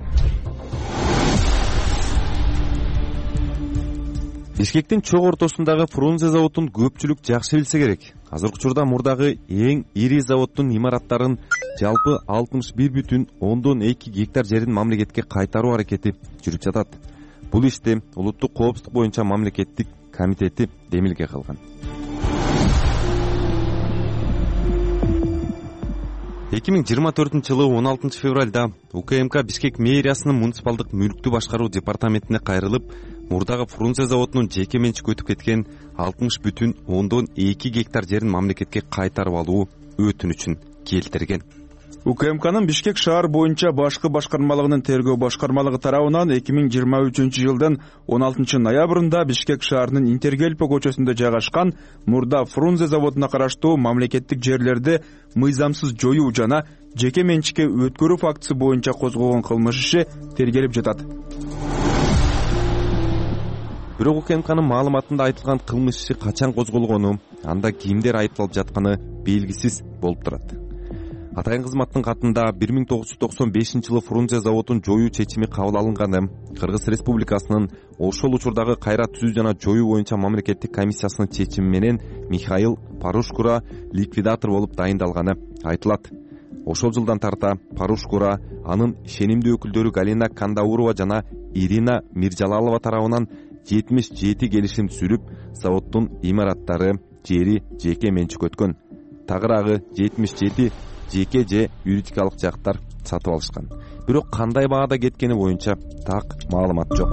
Бишкектин чоң ортосундагы Фрунзе заводун көпчүлүк жакшы билсе керек. Азыркы учурда мурдагы эң ири заводдун имараттарын жалпы алтымыш бир бүтүн ондон эки гектар жерин мамлекетке кайтаруу аракети жүрүп жатат. Бул ишти улуттук коопсуздук боюнча мамлекеттик комитети демилге кылган. эки миң жыйырма төртүнчү жылы он алтынчы февралда УКМК Бишкек мэриясынын муниципалдык мүлктү башкаруу департаментине кайрылып, мурдагы Фрунзе заводунун жеке менчикке өтүп кеткен алтымыш бүтүн ондон эки гектар жерин мамлекетке кайтарып алуу өтүнүчүн келтирген. УКМКнын Бишкек шаар боюнча башкы башкармалыгынын тергөө башкармалыгы тарабынан эки миң жыйырма үчүнчү жылдын он алтынчы ноябрында Бишкек шаарынын Интергельпо көчөсүндө жайгашкан мурда Фрунзе заводуна караштуу мамлекеттик жерлерди мыйзамсыз жоюу жана жеке менчикке өткөрүү фактысы боюнча козголгон кылмыш иши тергелип жатат. Бирок УКМКнын маалыматында айтылган кылмыш иши качан козголгону, анда кимдер айыпталып жатканы белгисиз болуп турат. Атайын кызматтын катында бир миң тогуз жүз токсон бешинчи жылы Фрунзе заводун жоюу чечими кабыл алынганы, Кыргыз Республикасынын ошол учурдагы кайра түзүү жана жоюу боюнча мамлекеттик комиссиясынын чечими менен Михаил Парушкура ликвидатор болуп дайындалганы айтылат. Ошол жылдан тарта Парушкура, анын ишенимдүү өкүлдөрү Галина Кандаурова жана Ирина Миржалалова тарабынан жетимиш жети келишим түзүлүп, заводдун имараттары, жери жеке менчик өткөн. Тагыраагы жетимиш жети жеке же юридикалык жактар сатып алышкан. Бирок кандай баада кеткени боюнча так маалымат жок.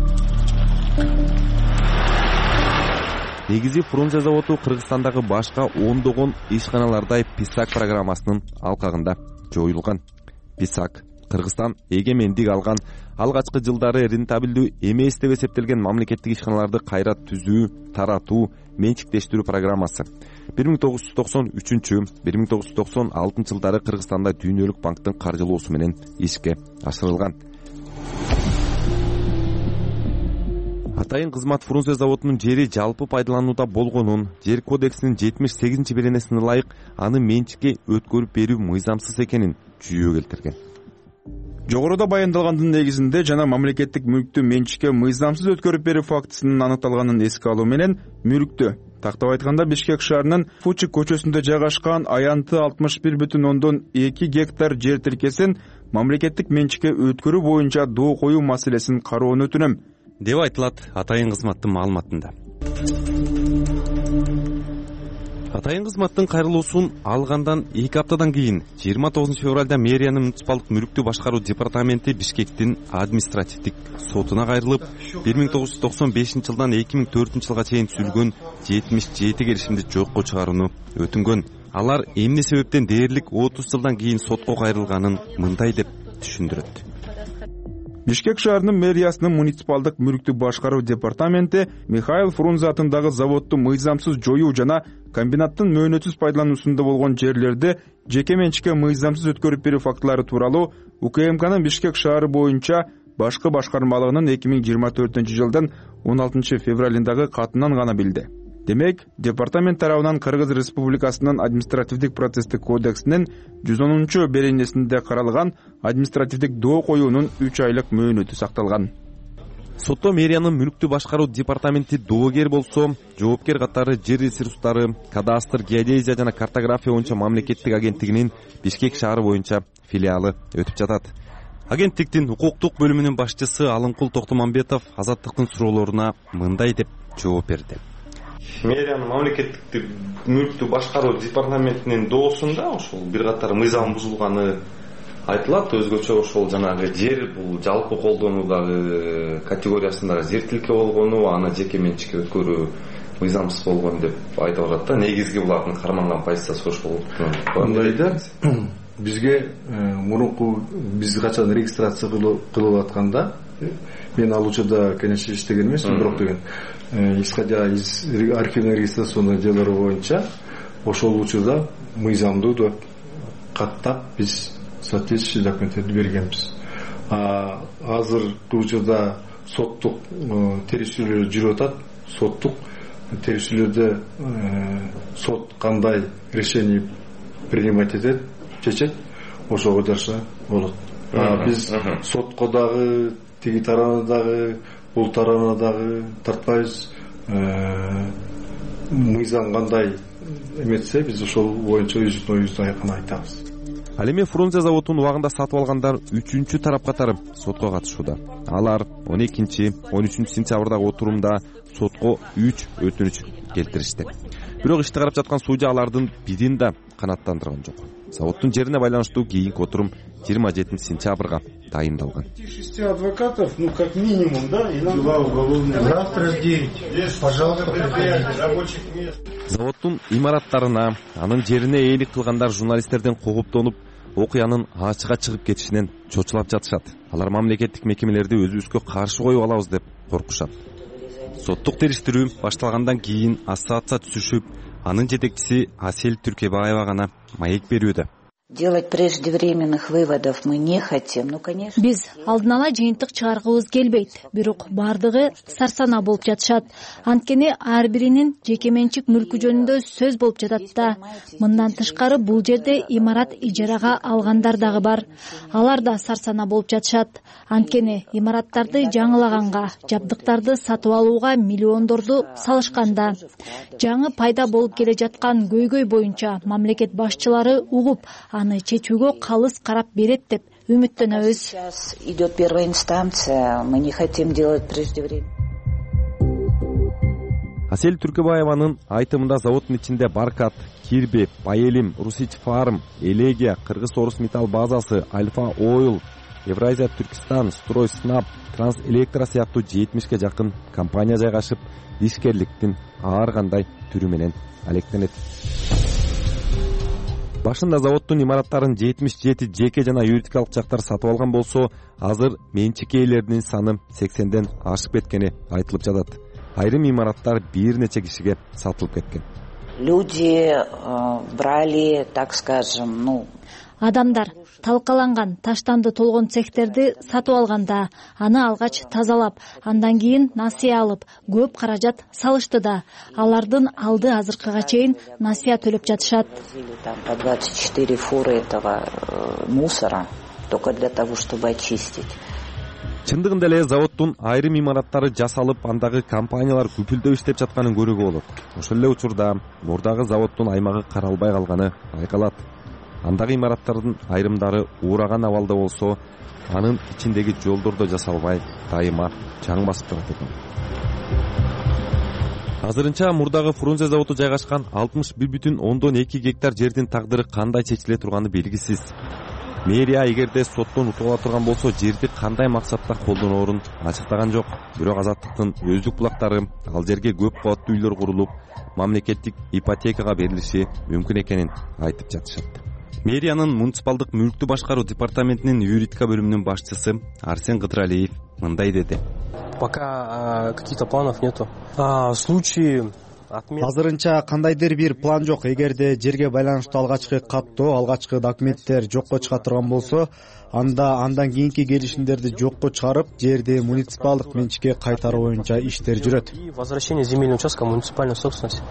Негизи Фрунзе заводу Кыргызстандагы башка ондогон ишканалардай ПИСАК программасынын алкагында жоюлган. ПИСАК Кыргызстан эгемендик алган алгачкы жылдары рентабелдүү эмес деп эсептелген мамлекеттик ишканаларды кайра түзүү, таратуу, менчиктештирүү программасы. бир миң тогуз жүз токсон үчүнчү — бир миң тогуз жүз токсон алтынчы жылдары Кыргызстанда Дүйнөлүк банктын каржылоосу менен ишке ашырылган. Атайын кызмат Фрунзе заводунун жери жалпы пайдаланууда болгонун, Жер кодексинин жетимиш сегизинчи беренесине ылайык аны менчикке өткөрүп берүү мыйзамсыз экенин жүйө келтирген. Жогоруда баяндалгандын негизинде жана мамлекеттик мүлктү менчикке мыйзамсыз өткөрүп берүү фактысынын аныкталганын эске алуу менен мүлктү, тактап айтканда Бишкек шаарынын Фучик көчөсүндө жайгашкан аянты алтымыш бир бүтүн ондон эки гектар жер тилкесин мамлекеттик менчикке өткөрүү боюнча доо коюу маселесин кароону өтүнөм, деп айтылат атайын кызматтын маалыматында. Атайын кызматтын кайрылуусун алгандан эки аптадан кийин жыйырма тогузунчу февралда мэриянын муниципалдык мүлктү башкаруу департаменти Бишкектин административдик сотуна кайрылып, бир миң тогуз жүз токсон бешинчи жылдан эки миң төртүнчү жылга чейин түзүлгөн жетимиш жети келишимди жокко чыгарууну өтүнгөн. Алар эмне себептен дээрлик отуз жылдан кийин сотко кайрылганын мындай деп түшүндүрөт. Бишкек шаарынын мэриясынын муниципалдык мүлктү башкаруу департаменти Михаил Фрунзе атындагы заводду мыйзамсыз жоюу жана комбинаттын мөөнөтсүз пайдалануусунда болгон жерлерди жеке менчикке мыйзамсыз өткөрүп берүү фактылары тууралуу УКМКнын Бишкек шаары боюнча башкы башкармалыгынын эки миң жыйырма төртүнчү жылдын он алтынчы февралындагы катынан гана билди. Демек, департамент тарабынан Кыргыз Республикасынын административдик процесстик кодексинин жүз онунчу беренесинде каралган административдик доо коюунун үч айлык мөөнөтү сакталган. Сотто мэриянын мүлктү башкаруу департаменти доогер болсо, жоопкер катары жер ресурстары, кадастр, геодезия жана картография боюнча мамлекеттик агенттигинин Бишкек шаары боюнча филиалы өтүп жатат. Агенттиктин укуктук бөлүмүнүн башчысы Алымкул Токтомамбетов Азаттыктын суроолоруна мындай деп жооп берди. Мэриянын мамлекеттик мүлктү башкаруу департаментинин доосунда ошол бир катар мыйзам бузулганы айтылат. Өзгөчө ошол жанагы жер бул жалпы колдонуудагы категориясындагы жер тилке болгону, аны жеке менчикке өткөрүү мыйзамсыз болгон деп айтып атат да. Негизги булардын карманган позициясы ошол. Мындай да, бизге мурунку биз качан регистрация кылып атканда, мен ал учурда, конечно, иштеген эмесмин, бирок деген исходя из архивный регистрационный делары боюнча ошол учурда мыйзамдуу деп каттап биз соответствующий документтерди бергенбиз. Азыркы учурда соттук териштирүүлөр жүрүп атат. Соттук териштирүүлөрдө сот кандай решение принимать этет, чечет, ошого жараша болот. Биз сотко дагы, тиги тарабына дагы, бул тарабына дагы тартпайбыз. Мыйзам кандай эметсе, биз ошол боюнча өзүбүздүн оюбузду айкын айтабыз. Ал эми Фрунзе заводун убагында сатып алгандар үчүнчү тарап катары сотко катышууда. Алар он экинчи он үчүнчү сентябрдагы отурумда сотко үч өтүнүч келтиришти. Бирок ишти карап жаткан судья алардын бирин да канааттандырган жок. Заводдун жерине байланыштуу кийинки отурум жыйырма жетинчи сентябрга дайындалган. Шести адвокатов, ну как минимум, да, и нам завтра в девять. Пожалуйста, приходите. Рабочих мест. Заводдун имараттарына, анын жерине ээлик кылгандар журналисттерден кооптонуп, окуянын ачыга чыгып кетишинен чочулап жатышат. Алар мамлекеттик мекемелерди өзүбүзгө каршы коюп алабыз деп коркушат. Соттук териштирүү башталгандан кийин ассоциация түзүшүп, анын жетекчиси Асель Түркебаева гана маек берүүдө. Делать преждевременных выводов мы не хотим. Ну, конечно. Биз алдын ала жыйынтык чыгаргыбыз келбейт. Бирок бардыгы сарсана болуп жатышат. Анткени ар биринин жеке менчик мүлкү жөнүндө сөз болуп жатат да. Мындан тышкары бул жерде имарат ижарага алгандар дагы бар. Алар да сарсана болуп жатышат. Анткени имараттарды жаңылаганга, жабдыктарды сатып алууга миллиондорду салышканда. Жаңы пайда болуп келе жаткан көйгөй боюнча мамлекет башчылары угуп, аны чечүүгө калыс карап берет деп үмүттөнөбүз. Сейчас идет первая инстанция, мы не хотим делать преждевременно. Асель Түркебаеванын айтымында заводдун ичинде Баркат, Кирби, Байелим, Русич Фарм, Элегия, Кыргыз Орус металл базасы, Альфа Ойл, Евразия Түркистан, Строй Снаб, Трансэлектро сыяктуу жетимишке жакын компания жайгашып, ишкерликтин ар кандай түрү менен алектенет. Башында заводдун имараттарын жетимиш жети жеке жана юридикалык жактар сатып алган болсо, азыр менчик ээлеринин саны сексенден ашып кеткени айтылып жатат. Айрым имараттар бир нече кишиге сатылып кеткен. Люди брали, так скажем, ну, адамдар талкаланган, таштанды толгон цехтерди сатып алганда, аны алгач тазалап, андан кийин насыя алып, көп каражат салышты да. Алардын алды азыркыга чейин насыя төлөп жатышат. Там по двадцать четыре фуры этого мусора только для того, чтобы очистить. Чындыгында эле заводдун айрым имараттары жасалып, андагы компаниялар күпүлдөп иштеп жатканын көрүүгө болот. Ошол эле учурда мурдагы заводдун аймагы каралбай калганы байкалат. Андагы имараттардын айрымдары уураган абалда болсо, анын ичиндеги жолдордо жасалбай, дайыма чаң басып турат экен. Азырынча мурдагы Фрунзе заводу жайгашкан алтымыш бир бүтүн ондон эки гектар жердин тагдыры кандай чечиле турганы белгисиз. Мэрия эгерде соттон утула турган болсо, жерди кандай максатта колдоноорун ачыктаган жок. Бирок Азаттыктын өздүк булактары ал жерге көп кабаттуу үйлөр курулуп, мамлекеттик ипотекага берилиши мүмкүн экенин айтып жатышат. мэриянын муниципалдык мүлктү башкаруу департаментинин юридика бөлүмүнүн башчысы Арсен Кыдыралиев мындай деди. Пока каких-то планов нету. В случае азырынча кандайдыр бир план жок. Эгерде жерге байланыштуу алгачкы каттоо, алгачкы документтер жокко чыга турган болсо, анда андан кийинки келишимдерди жокко чыгарып, жерди муниципалдык менчикке кайтаруу боюнча иштер жүрөт. Возвращение земельного участка в муниципальную собственность.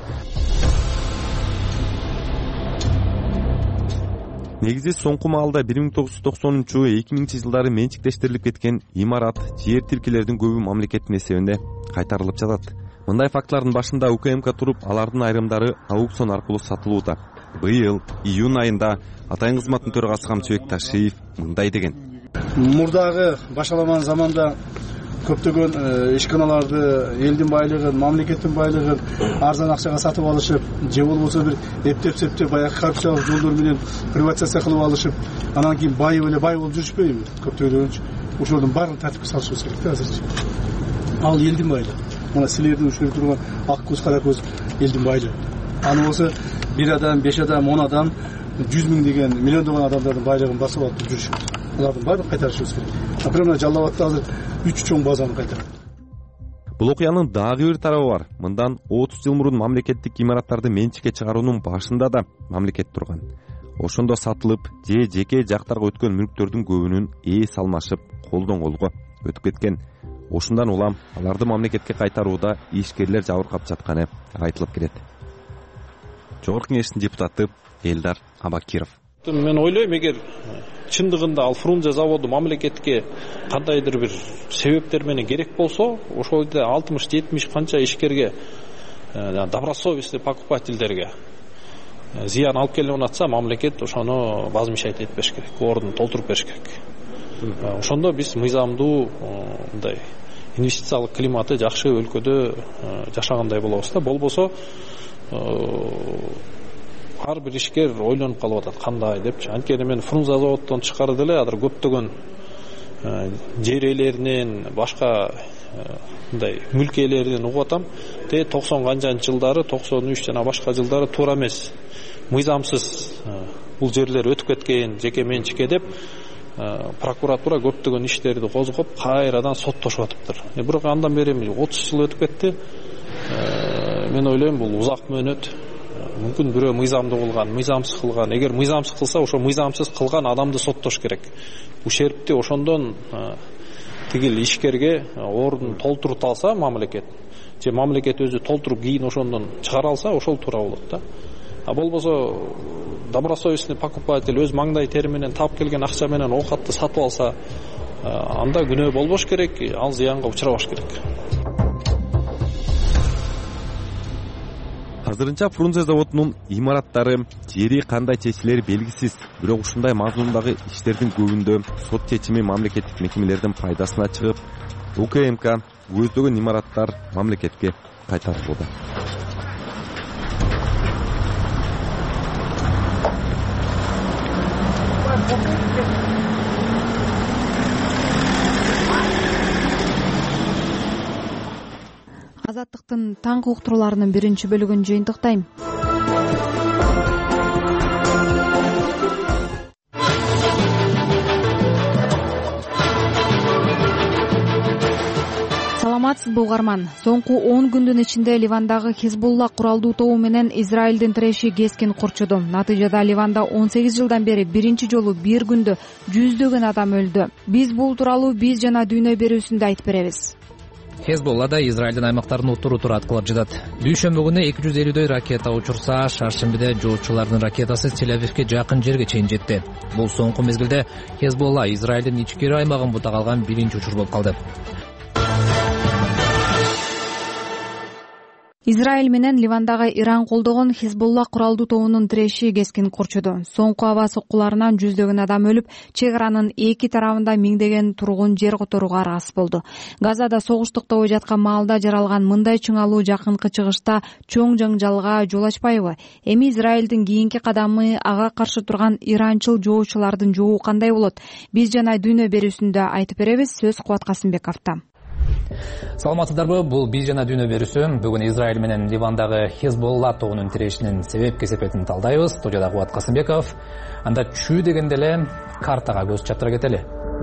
Негизи соңку маалда бир миң тогуз жүз токсонунчу эки миңинчи жылдары менчиктештирилип кеткен имарат, жер тилкелердин көбү мамлекеттин эсебине кайтарылып жатат. Мындай фактылардын башында УКМК туруп, алардын айрымдары аукцион аркылуу сатылууда. Быйыл июнь айында Атайын кызматтын төрагасы Камчыбек Ташиев мындай деген. Мурдагы башаламан заманда көптөгөн ишканаларды, элдин байлыгын, мамлекеттин байлыгын арзан акчага сатып алышып, же болбосо бир эптеп-септеп баягы коррупциялык жолдор менен приватизация кылып алышып, анан кийин байып эле бай болуп жүрүшпөйбү? Көптөгөнчү ошолордун баарын тартипке салышыбыз керек да азырчы. Ал элдин байлыгы. Мына силердин ушул турган ак көз, кара көз элдин байлыгы. Аны болсо бир адам, беш адам, он адам, жүз миң деген миллиондогон адамдардын байлыгын басып алып жүрүшүбүз. Алардын баарын кайтарышыбыз керек. Например, Жалал Абадта азыр үч чоң базаны кайтарат. Бул окуянын дагы бир тарабы бар. Мындан отуз жыл мурун мамлекеттик имараттарды менчикке чыгаруунун башында да мамлекет турган. Ошондо сатылып, же жеке жактарга өткөн мүлктөрдүн көбүнүн эс алмашып, колдон колго өтүп кеткен. Ошундан улам аларды мамлекетке кайтарууда ишкерлер жабыркап жатканы айтылып келет. Жогорку кеңештин депутаты Элдар Абакиров. Мен ойлойм, эгер чындыгында ал Фрунзе заводу мамлекетке кандайдыр бир себептер менен керек болсо, ошол жерде алтымыш жетимиш канча ишкерге, добросовестный покупательдерге зыян алып келип атса, мамлекет ошону возмещать этпеш керек, ордун толтуруп бериш керек. Ошондо биз мыйзамдуу мындай инвестициялык климаты жакшы өлкөдө жашагандай болобуз да. Болбосо ар бир ишкер ойлонуп калып атат, кандай депчи. Анткени мен Фрунзе заводдон чыккары деле азыр көптөгөн жер ээлеринен, башка мындай мүлк ээлеринен угуп атам. Те токсон канчанчы жылдары, токсон үч жана башка жылдары туура эмес, мыйзамсыз бул жерлер өтүп кеткен, жеке менчикке деп прокуратура көптөгөн иштерди козгоп, кайрадан соттошуп атыптыр. Бирок андан бери отуз жыл өтүп кетти. Мен ойлойм, бул узак мөөнөт. Мүмкүн бирөө мыйзамдуу кылган, мыйзамсыз кылган. Эгер мыйзамсыз кылса, ошо мыйзамсыз кылган адамды соттош керек. Ушерпти ошондон тигил ишкерге ордун толтуруп алса мамлекет, же мамлекет өзү толтуруп кийин ошондон чыгара алса, ошол туура болот да. А болбосо добросовестный покупатель өз маңдай тери менен таап келген акча менен оокатты сатып алса, анда күнөө болбош керек, ал зыянга учурабаш керек. Азырынча Фрунзе заводунун имараттары, жери кандай чечилери белгисиз. Бирок ушундай мазмундагы иштердин көбүндө сот чечими мамлекеттик мекемелердин пайдасына чыгып, УКМК көздөгөн имараттар мамлекетке кайтарылууда. Азаттыктын таңкы уктурууларынын биринчи бөлүгүн жыйынтыктайм. Саламатсызбы угарман. Соңку он күндүн ичинде Ливандагы Хизбулла куралдуу тобу менен Израилдин тиреши кескин курчуду. Натыйжада Ливанда он сегиз жылдан бери биринчи жолу бир күндө жүздөгөн адам өлдү. Биз бул тууралуу биз жана дүйнө берүүсүндө айтып беребиз. Хезболла да Израилдин аймактарын утуру-утуру аткылап жатат. Дүйшөмбү күнү эки жүз элүүдөй ракета учурса, шаршембиде жоочулардын ракетасы Тель-Авивге жакын жерге чейин жетти. Бул соңку мезгилде Хезболла Израилдин ичкери аймагын бутак алган биринчи учур болуп калды. Израиль менен Ливандагы Иран колдогон Хизбулла куралдуу тобунун тиреши кескин курчуду. Соңку аба соккуларынан жүздөгөн адам өлүп, чек аранын эки тарабында миңдеген тургун жер которууга аргасыз болду. Газада согуш токтобой жаткан маалда жаралган мындай чыңалуу жакынкы чыгышта чоң жаңжалга жол ачпайбы? Эми Израилдин кийинки кадамы ага каршы турган иранчыл жоочулардын жобу кандай болот? Биз жана дүйнө берүүсүндө айтып беребиз. Сөз Кубат Касымбековдо. Саламатсыздарбы, бул биз жана дүйнө берүүсү. Бүгүн Израиль менен Ливандагы Хезболла тобунун тирешинин себеп кесепетин талдайбыз. Студияда Кубат Касымбеков. Анда чүй дегенде эле картага көз чаптыра кетели.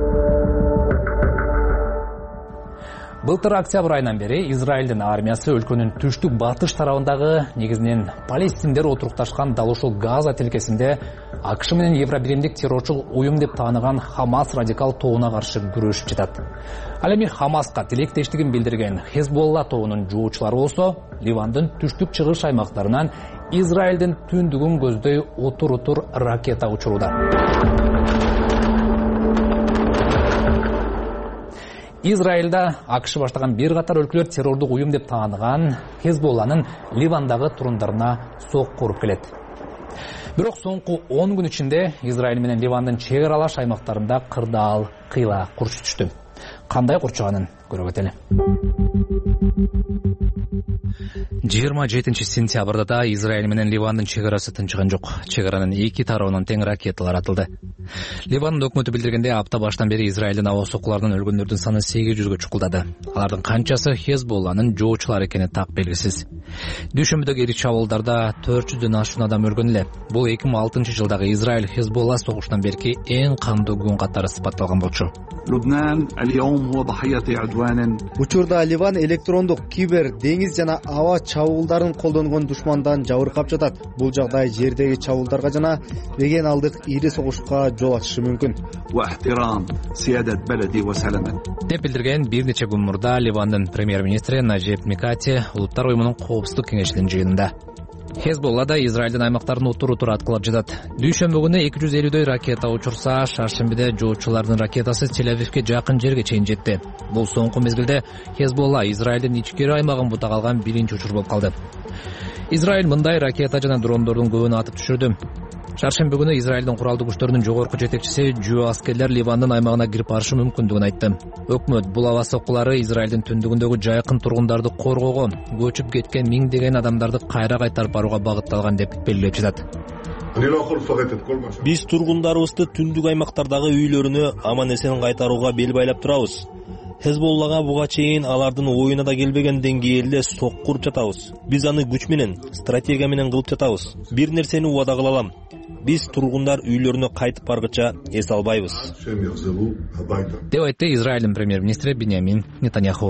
Былтыр октябрь айынан бери Израилдин армиясы өлкөнүн түштүк батыш тарабындагы негизинен палестиндер отурукташкан дал ушул Газа тилкесинде АКШ менен Евробиримдик террорчул уюм деп тааныган Хамас радикал тобуна каршы күрөшүп жатат. Ал эми Хамаска тилектештигин билдирген Хезболла тобунун жоочулары болсо Ливандын түштүк чыгыш аймактарынан Израилдин түндүгүн көздөй отур-отур ракета учуруда. Израилда АКШ баштаган бир катар өлкөлөр террордук уюм деп тааныган Хезболланын Ливандагы турундарына сокку уруп келет. Бирок соңку он күн ичинде Израиль менен Ливандын чек аралаш аймактарында кырдаал кыйла курч түштү. Кандай курчаганын көрө кетели. жыйырма жетинчи сентябрда да Израиль менен Ливандын чек арасы тынчыган жок. Чек аранын эки тарабынан тең ракеталар атылды. Ливандын өкмөтү билдиргенде апта баштан бери Израилдин аба соккуларынан өлгөндөрдүн саны сегиз жүзгө чукулдады. Алардын канчасы Хезболланын жоочулары экени так белгисиз. Дүйшөмбүдөгү ири чабуулдарда төрт жүздөн ашуун адам өлгөн эле. Бул эки миң алтынчы жылдагы Израиль Хезболла согушунан берки эң кандуу күн катары сыпатталган болчу. Учурда Ливан электрондук, кибер, деңиз жана аба чабуулдарын колдонгон душмандан жабыркап жатат. Бул жагдай жердеги чабуулдарга жана регионалдык ири согушка жол ачышы мүмкүн. Деп билдирген бир нече күн мурда Ливандын премьер-министри Нажиб Микати улуттар уюмунун коопсуздук кеңешинин жыйынында. Хезболла да Израилдин аймактарын отур-отур аткылап жатат. Дүйшөмбү күнү эки жүз элүүдөй ракета учурса, шаршембиде жоочулардын ракетасы Тель-Авивге жакын жерге чейин жетти. Бул соңку мезгилде Хезболла Израилдин ичкери аймагын бутак алган биринчи учур болуп калды. Израиль мындай ракета жана дрондордун көбүн атып түшүрдү. Шаршемби күнү Израилдин куралдуу күчтөрүнүн жогорку жетекчиси жөө аскерлер Ливандын аймагына кирип барышы мүмкүндүгүн айтты. Өкмөт бул аба соккулары Израилдин түндүгүндөгү жайкын тургундарды коргоого, көчүп кеткен миңдеген адамдарды кайра кайтарып барууга багытталган деп белгилеп жатат. Биз тургундарыбызды түндүк аймактардагы үйлөрүнө аман эсен кайтарууга бел байлап турабыз. Хезболлага буга чейин алардын оюна да келбеген деңгээлде сокку куруп жатабыз. Биз аны күч менен, стратегия менен кылып жатабыз. Бир нерсени убада кылалам. Биз тургундар үйлөрүнө кайтып баргыча эс албайбыз. Деп айтты Израилдин премьер-министри Биньямин Нетаньяху.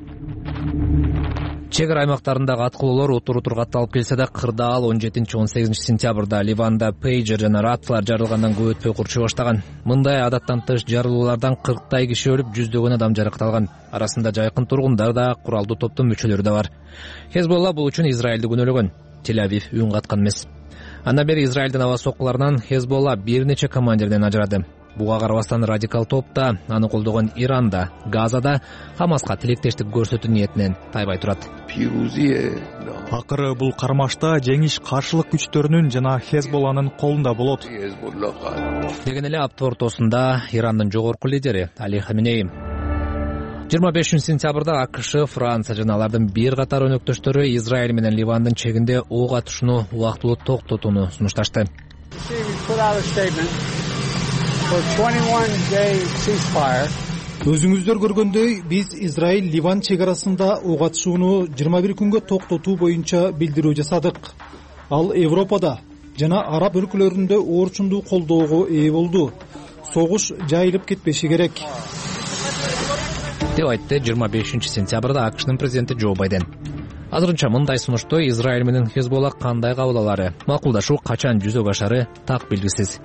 Чек ара аймактарындагы аткылоолор отур-отур катталып келсе да, кырдаал он жетинчи он сегизинчи сентябрда Ливанда пейджер жана рациялар жарылгандан көп өтпөй курчуй баштаган. Мындай адаттан тыш жарылуулардан кырктай киши өлүп, жүздөгөн адам жаракат. Арасында жайкын тургундар да, куралдуу топтун мүчөлөрү да бар. Хезболла бул үчүн Израилди күнөөлөгөн. Тель-Авив үн каткан эмес. Андан бери Израилдин аба соккуларынан Хезболла бир нече командирден ажырады. Буга карабастан радикал топ да, аны колдогон Иран да, Газада Хамаска тилектештик көрсөтүү ниетинен тайбай турат. Акыры бул кармашта жеңиш каршылык күчтөрүнүн жана Хезболланын колунда болот. Деген эле апта ортосунда Ирандын жогорку лидери Али Хаменеи жыйырма бешинчи сентябрда АКШ, Франция жана алардын бир катар өнөктөштөрү Израиль менен Ливандын чегинде ок атышууну убактылуу токтотууну сунушташты. Өзүңүздөр көргөндөй, биз Израиль Ливан чек арасында ок атышууну жыйырма бир күнгө токтотуу боюнча билдирүү жасадык. Ал Европада жана араб өлкөлөрүндө орчундуу колдоого ээ болду. Согуш жайылып кетпеши керек. Деп айтты жыйырма бешинчи сентябрда АКШнын президенти Джо Байден. Азырынча мындай сунушту Израиль менен Хезболла кандай кабыл алары, макулдашуу качан жүзөгө ашары так белгисиз.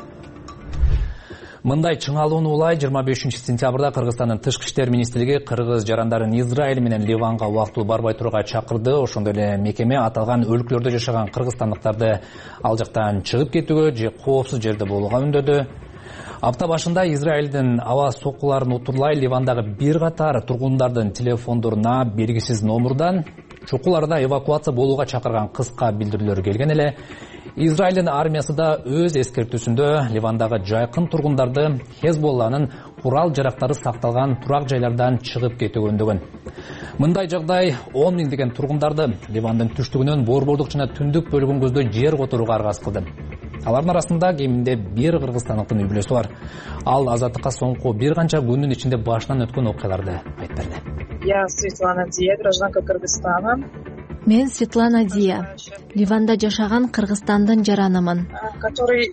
Мындай чыңалууну улай жыйырма бешинчи сентябрда Кыргызстандын тышкы иштер министрлиги кыргыз жарандарын Израиль менен Ливанга убактылуу барбай турууга чакырды. Ошондой эле мекеме аталган өлкөлөрдө жашаган кыргызстандыктарды ал жактан чыгып кетүүгө же коопсуз жерде болууга үндөдү. Апта башында Израилдин аба соккуларын утурлай Ливандагы бир катар тургундардын телефондоруна белгисиз номурдан чокул арада эвакуация болууга чакырган кыска билдирүүлөр келген эле. Израилдин армиясы да өз эскертүүсүндө Ливандагы жайкын тургундарды Хезболланын курал жарактары сакталган турак жайлардан чыгып кетүүгө. Мындай жагдай он миңдеген тургундарды Ливандын түштүгүнөн борбордук жана түндүк бөлүгүн көздөй жер которууга аргасыз кылды. Алардын арасында кеминде бир кыргызстандыктын үй бүлөсү бар. Ал Азаттыкка соңку бир канча күндүн ичинде башынан өткөн окуяларды айтып берди. Я Светлана Дия, гражданка Кыргызстана. Мен Светлана Дия, Ливанда жашаган Кыргызстандын жаранымын. Который,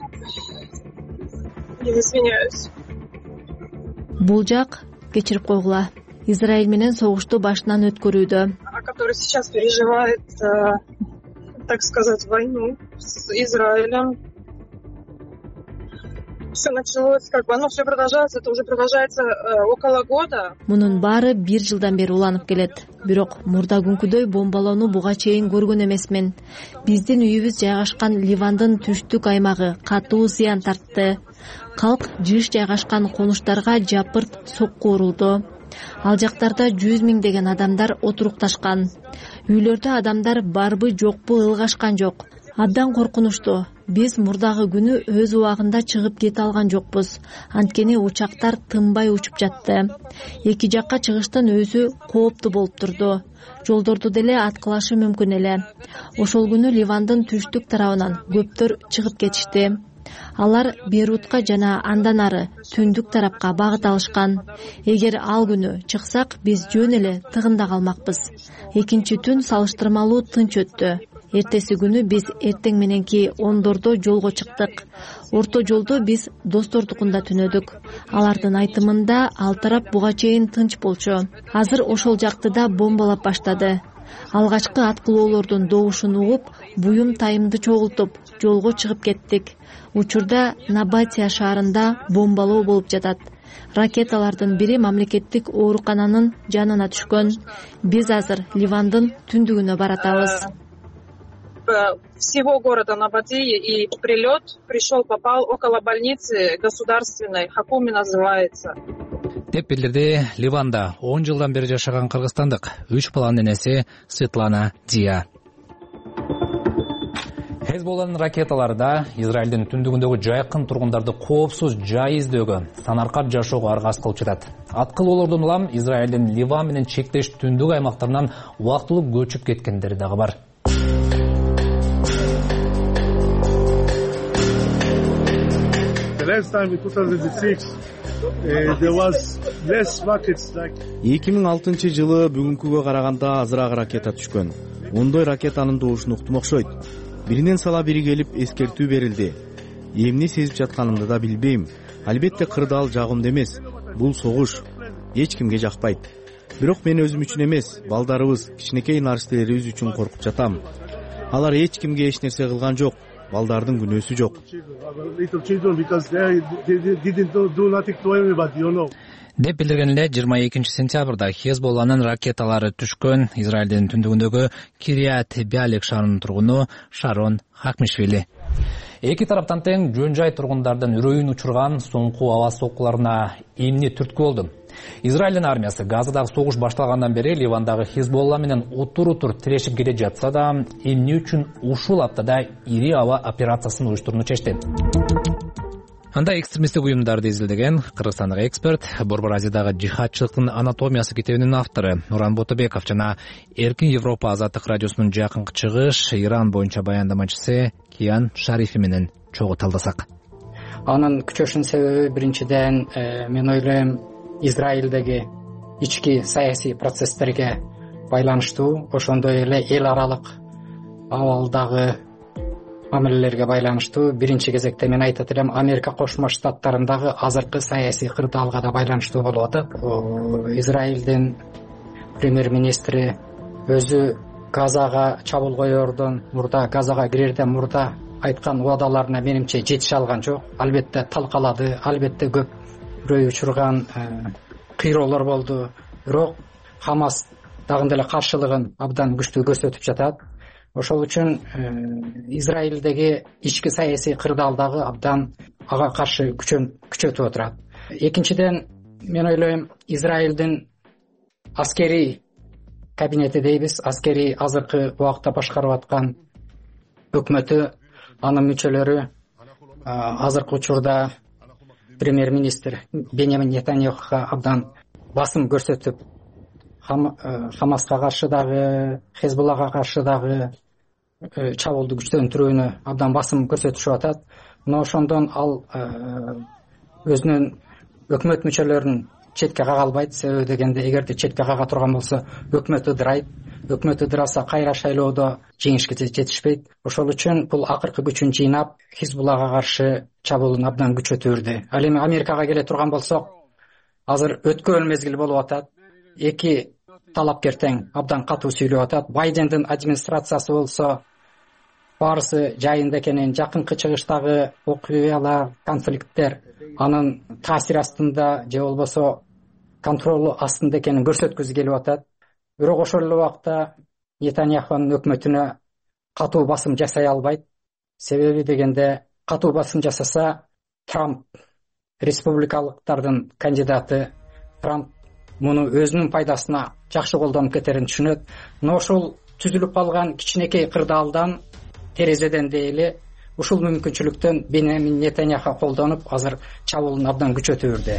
извиняюсь. Бул жак, кечирип койгула, Израиль менен согушту башынан өткөрүүдө. Который сейчас переживает, так сказать, войну с Израилем. Все началось, как бы, оно все продолжается, это уже продолжается э, около года. Мунун баары бир жылдан бери уланып келет. Бирок мурда күнкүдөй бомбалоону буга чейин көргөн эмесмин. Биздин үйүбүз жайгашкан Ливандын түштүк аймагы катуу зыян тартты. Калк жыш жайгашкан конуштарга жапырт сокку урулду. Ал жактарда жүз миңдеген адамдар отурукташкан. Үйлөрдө адамдар барбы жокпу ылгашкан жок. Абдан коркунучтуу. Биз мурдагы күнү өз убагында чыгып кете алган жокпуз. Анткени учактар тынбай учуп жатты. Эки жакка чыгыштын өзү кооптуу болуп турду. Жолдорду деле аткылашы мүмкүн эле. Ошол күнү Ливандын түштүк тарабынан көптөр чыгып кетишти. Алар Бейрутка жана андан ары түндүк тарапка багыт алышкан. Эгер ал күнү чыксак, биз жөн эле тыгында калмакпыз. Экинчи түн салыштырмалуу тынч өттү. Эртеси күнү биз эртең мененки ондордо жолго чыктык. Орто жолдо биз достордукунда түнөдүк. Алардын айтымында ал тарап буга чейин тынч болчу. Азыр ошол жактыда бомбалап баштады. Алгачкы аткылоолордун добушун угуп, буюм тайымды чогултуп, жолго чыгып кеттик. Учурда Набатия шаарында бомбалоо болуп жатат. Ракеталардын бири мамлекеттик оорукананын жанына түшкөн. Биз азыр Ливандын түндүгүнө баратабыз. Всего города Набатии, и прилет пришел, попал около больницы государственной, Хакуми называется. Деп билдирди Ливанда он жылдан бери жашаган кыргызстандык үч баланын энеси Светлана Дия. Хезболланын ракеталары да Израилдин түндүгүндөгү жайкын тургундарды коопсуз жай издөөгө, санаркап жашоого аргасыз кылып жатат. Аткылоолордон улам Израилдин Ливан менен чектеш түндүк аймактарынан убактылуу көчүп кеткендери дагы бар. эки миң алтынчы жылы бүгүнкүгө караганда азыраак ракета түшкөн. Ондой ракетанын добушун уктум окшойт. Биринен сала бири келип эскертүү берилди. Эмне сезип жатканымды да билбейм. Албетте кырдаал жагымды эмес. Бул согуш эч кимге жакпайт. Бирок мен өзүм үчүн эмес, балдарыбыз, кичинекей наристелерибиз үчүн коркуп жатам. Алар эч кимге эч нерсе кылган жок. Балдардын күнөөсү жок. Деп билдирген эле жыйырма экинчи сентябрда Хезболланын ракеталары түшкөн Израилдин түндүгүндөгү Кирият Бялик шаарынын тургуну Шарон Хакмишвили. Эки тараптан тең жөн жай тургундардын үрөйүн учурган соңку аба соккуларына эмне түрткү болду? Израилдин армиясы Газадагы согуш башталгандан бери Ливандагы Хезболла менен утур-утур тирешип келе жатса да, эмне үчүн ушул аптада ири аба операциясын уюштурууну чечти? Анда экстремисттик уюмдарды изилдеген кыргызстандык эксперт, Борбор Азиядагы жихадчылыктын анатомиясы китебинин автору Нуран Ботобеков жана Эркин Европа азаттык радиосунун жакынкы чыгыш Иран боюнча баяндамачысы Киян Шарифи менен чогуу талдасак. Анын күчөшүнүн себеби биринчиден мен ойлойм Израилдеги ички саясий процесстерге байланыштуу, ошондой эле эл аралык абалдагы мамилелерге байланыштуу. Биринчи кезекте мен айтат элем Америка Кошмо Штаттарындагы азыркы саясий кырдаалга да байланыштуу болуп атат. Израилдин премьер-министри өзү Газага чабуул коердон мурда, Газага кирерден мурда айткан убадаларына менимче жетише алган жок. Албетте талкалады, албетте көп үрөй учурган кыйроолор болду. Бирок Хамас дагы деле каршылыгын абдан күчтүү көрсөтүп жатат. Ошол үчүн Израилдеги ички саясий кырдаалдагы абдан ага каршы күчөтүп отурат. Экинчиден, мен ойлойм, Израилдин аскерий кабинети дейбиз, аскерий азыркы убакта башкарып аткан өкмөтү, анын мүчөлөрү азыркы учурда премьер-министр Беньямин Нетаньяхуга абдан басым көрсөтүп, Хамаска каршы дагы, Хезболлага каршы дагы чабуулду күчтөндүрүүнү абдан басым көрсөтүшүп атат. Мына ошондон ал өзүнүн өкмөт мүчөлөрүн четке кага албайт. Себеби дегенде эгерде четке кага турган болсо өкмөт ыдырайт. Өкмөт ыдыраса кайра шайлоодо жеңишке жетишпейт. Ошол үчүн бул акыркы күчүн жыйнап Хизбуллага каршы чабуулун абдан күчөтүүдө. Ал эми Америкага келе турган болсок, азыр өткөн мезгил болуп атат. Эки талапкер тең абдан катуу сүйлөп атат. Байдендин администрациясы болсо баарысы жайында экенин, жакынкы чыгыштагы окуялар, конфликттер анын таасири астында же болбосо контролу астында экенин көрсөткүзү келип атат. Бирок ошол эле убакта Нетаньяхунун өкмөтүнө катуу басым жасай албайт. Себеби дегенде катуу басым жасаса Трамп, республикалыктардын кандидаты Трамп муну өзүнүн пайдасына жакшы колдонуп кетерин түшүнөт. Но ошол түзүлүп калган кичинекей кырдаалдан, терезеден дейли ушул мүмкүнчүлүктөн Беньямин Нетаньяху колдонуп азыр чабуулун абдан күчөтүүдө.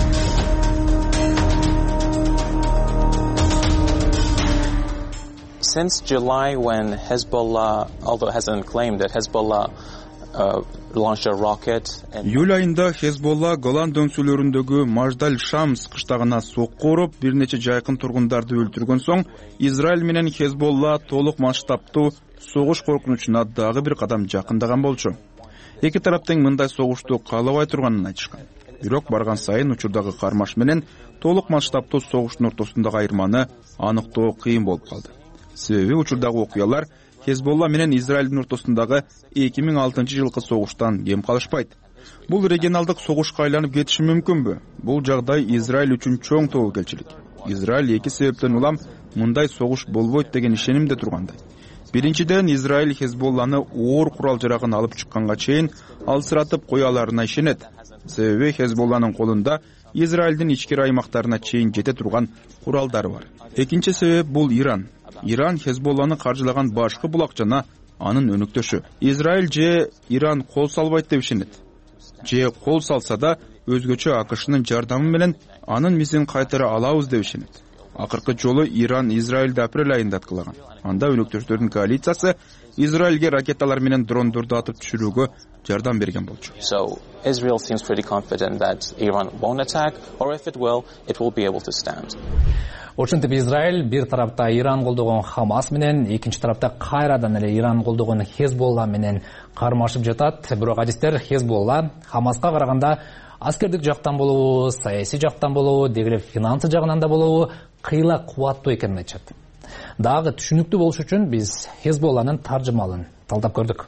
Since July, when Hezbollah, although it hasn't claimed it, Hezbollah uh, launched a rocket. Июль айында Hezbollah Голан дөңсөлөрүндөгү Маждаль Шамс кыштагына сокку уруп, бир нече жайкын тургундарды өлтүргөн соң, Израиль менен Hezbollah толук масштабтуу согуш коркунучуна дагы бир кадам жакындаган болчу. Эки тарап тең мындай согушту каалабай турганын айтышкан. Бирок барган сайын учурдагы кармаш менен толук масштабтуу согуштун ортосундагы айырманы аныктоо кыйын болуп калды. Себеби учурдагы окуялар Hezbollah менен Израилдин ортосундагы эки миң алтынчы жылкы согуштан кем калышпайт. Бул регионалдык согушка айланып кетиши мүмкүнбү? Бул жагдай Израиль үчүн чоң тобокелчилик. Израиль эки себептен улам мындай согуш болбойт деген ишенимде тургандай. Биринчиден, Израиль Hezbollah'ны оор курал жарагын алып чыкканга чейин алсыратып кое аларына ишенет. Себеби Hezbollah'нын колунда Израилдин ичкери аймактарына чейин жете турган куралдары бар. Экинчи себеп бул Иран. Иран Hezbollah'ны каржылаган башкы булак жана анын өнөктөшү. Израиль же Иран кол салбайт деп ишенет. Же кол салса да өзгөчө АКШнын жардамы менен анын мисин кайтара алабыз деп ишенет. Акыркы жолу Иран Израилди апрель айында аткылаган. Анда өнөктөштөрдүн коалициясы Израилге ракеталар менен дрондорду атып түшүрүүгө жардам берген болчу. So Israel seems pretty confident that Iran won't attack, or if it will, it will be able to stand. Ошентип Израиль бир тарапта Иран колдогон Хамас менен, экинчи тарапта кайрадан эле Иран колдогон Hezbollah менен кармашып жатат. Бирок адистер Hezbollah Хамаска караганда аскердик жактан болобу, саясий жактан болобу, деги эле финансы жагынан да болобу кыйла кубаттуу экенин айтышат. Дагы түшүнүктүү болуш үчүн биз Hezbollah'нын таржымалын талдап көрдүк.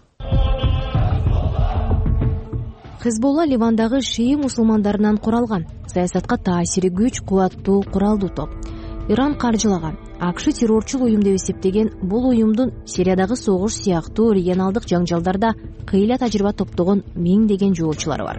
Hezbollah Ливандагы шии мусулмандарынан куралган, саясатка таасири күч, кубаттуу куралдуу топ. Иран каржылаган, АКШ террорчул уюм деп эсептеген бул уюмдун Сириядагы согуш сыяктуу регионалдык жаңжалдарда кыйла тажрыйба топтогон миңдеген жоочулары бар.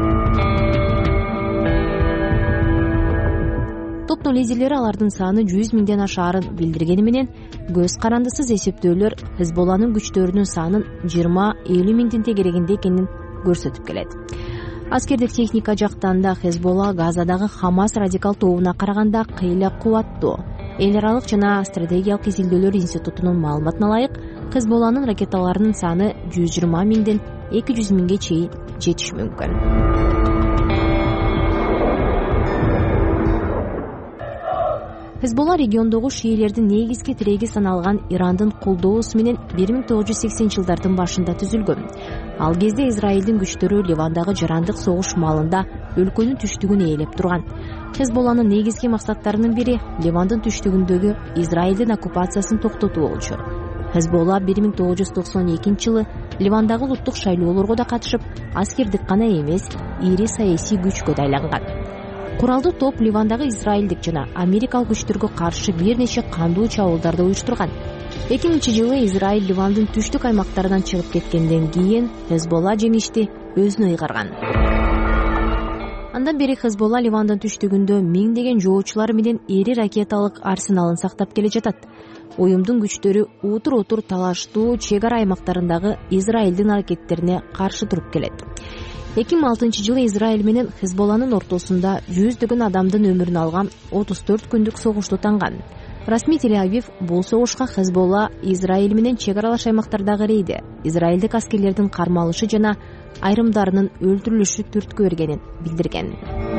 Топтун лидерлери алардын саны жүз миңден ашаарын билдиргени менен, көз карандысыз эсептөөлөр Hezbollah'нын күчтөрүнүн санын жыйырма элүү миңдин тегерегинде экенин көрсөтүп келет. Аскердик техника жактан да Hezbollah Газадагы Хамас радикал тобуна караганда кыйла кубаттуу. Эл аралык жана стратегиялык изилдөөлөр институтунун маалыматына ылайык, Hezbollah'нын ракеталарынын саны жүз жыйырма миңден эки жүз миңге чейин жетиши мүмкүн. Hezbollah региондогу шиилердин негизги тиреги саналган Ирандын колдоосу менен бир миң тогуз жүз сексенинчи жылдардын башында түзүлгөн. Ал кезде Израилдин күчтөрү Ливандагы жарандык согуш маалында өлкөнүн түштүгүн ээлеп турган. Hezbollah'нын негизги максаттарынын бири Ливандын түштүгүндөгү Израилдин оккупациясын токтотуу болчу. Hezbollah бир миң тогуз жүз токсон экинчи жылы Ливандагы улуттук шайлоолорго да катышып, аскердик гана эмес, ири саясий күчкө да айланган. Куралдуу топ Ливандагы израилдик жана америкалык күчтөргө каршы бир нече кандуу чабуулдарды уюштурган. эки миңинчи жылы Израиль Ливандын түштүк аймактарынан чыгып кеткенден кийин Hezbollah жеңишти өзүнө ыйгарган. Андан бери Hezbollah Ливандын түштүгүндө миңдеген жоочулар менен ири ракеталык арсеналын сактап келе жатат. Уюмдун күчтөрү утур-утур талаштуу чек ара аймактарындагы Израилдин аракеттерине каршы туруп келет. эки миң алтынчы жылы Израиль менен Hezbollah'нын ортосунда жүздөгөн адамдын өмүрүн алган отуз төрт күндүк согушту танган. Расмий Тель-Авив бул согушка Хезболла Израиль менен чек аралаш аймактардагы рейди, израилдик аскерлердин кармалышы жана айрымдарынын өлтүрүлүшү түрткү бергенин билдирген.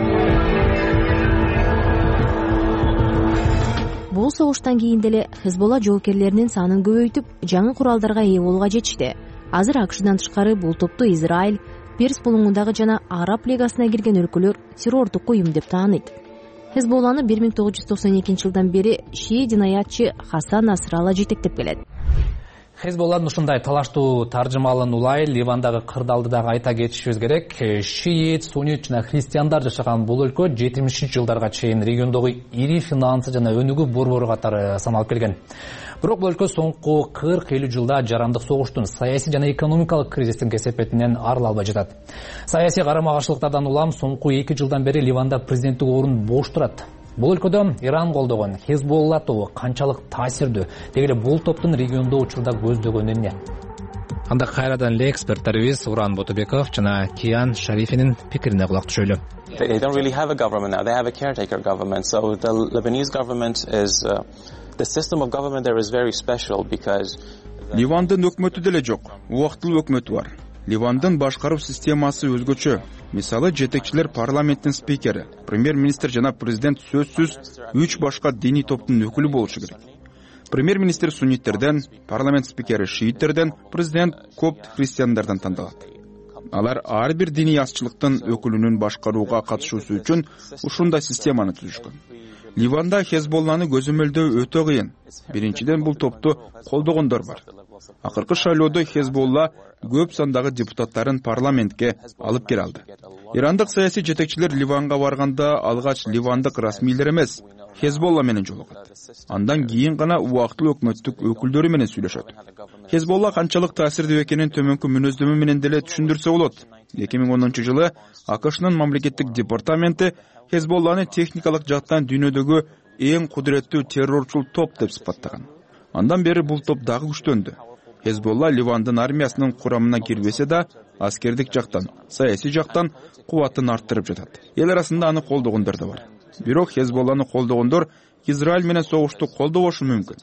Бул согуштан кийин деле Хезболла жоокерлеринин санын көбөйтүп, жаңы куралдарга ээ болууга жетишти. Азыр АКШдан тышкары бул топту Израиль, Перс булуңундагы жана Араб лигасына кирген өлкөлөр террордук уюм деп тааныйт. Хезболланы бир миң тогуз жүз токсон экинчи жылдан бери шии динаятчы Хасан Насралла жетектеп келет. Хезболланын ушундай талаштуу таржымалын улай Ливандагы кырдаалды дагы айта кетишибиз керек. Шиит, суннит жана христиандар жашаган бул өлкө жетимишинчи жылдарга чейин региондогу ири финансы жана өнүгүү борбору катары саналып келген. Бирок бул өлкө соңку кырк элүү жылда жарандык согуштун, саясий жана экономикалык кризистин кесепетинен арыла албай жатат. Саясий карама-каршылыктардан улам соңку эки жылдан бери Ливанда президенттик орун бош турат. Бул өлкөдө Иран колдогон Хезболла тобу канчалык таасирдүү, деги эле бул топтун региондо учурда көздөгөнү эмне? Анда кайрадан эле эксперттарыбыз Уран Ботубеков жана Киян Шарифинин пикирине кулак түшөлү. They don't really have a government now. They have a caretaker government. So the Lebanese government is uh, the system of government there is very special because Ливандын өкмөтү деле жок, убактылуу өкмөтү бар. Ливандын башкаруу системасы өзгөчө. Мисалы, жетекчилер парламенттин спикери, премьер-министр жана президент сөзсүз үч башка диний топтун өкүлү болушу керек. Премьер-министр сунниттерден, парламент спикери шииттерден, президент копт христиандардан тандалат. Алар ар бир диний азчылыктын өкүлүнүн башкарууга катышуусу үчүн ушундай системаны түзүшкөн. Ливанда Хезболланы көзөмөлдөө өтө кыйын. Биринчиден, бул топту колдогондор бар. Акыркы шайлоодо Хезболла көп сандагы депутаттарын парламентке алып келе алды. Ирандык саясий жетекчилер Ливанга барганда алгач ливандык расмийлер эмес, Хезболла менен жолугат. Андан кийин гана убактылуу өкмөттүк өкүлдөрү менен сүйлөшөт. Хезболла канчалык таасирдүү экенин төмөнкү мүнөздөмө менен деле түшүндүрсө болот. эки миң онунчу жылы АКШнын мамлекеттик департаменти Хезболланы техникалык жактан дүйнөдөгү эң кудуреттүү террорчул топ деп сыпаттаган. Андан бери бул топ дагы күчтөндү. Хезболла Ливандын армиясынын курамына кирбесе да, аскердик жактан, саясий жактан кубатын арттырып жатат. Эл арасында аны колдогондор да бар. Бирок Хезболланы колдогондор Израиль менен согушту колдобошу мүмкүн.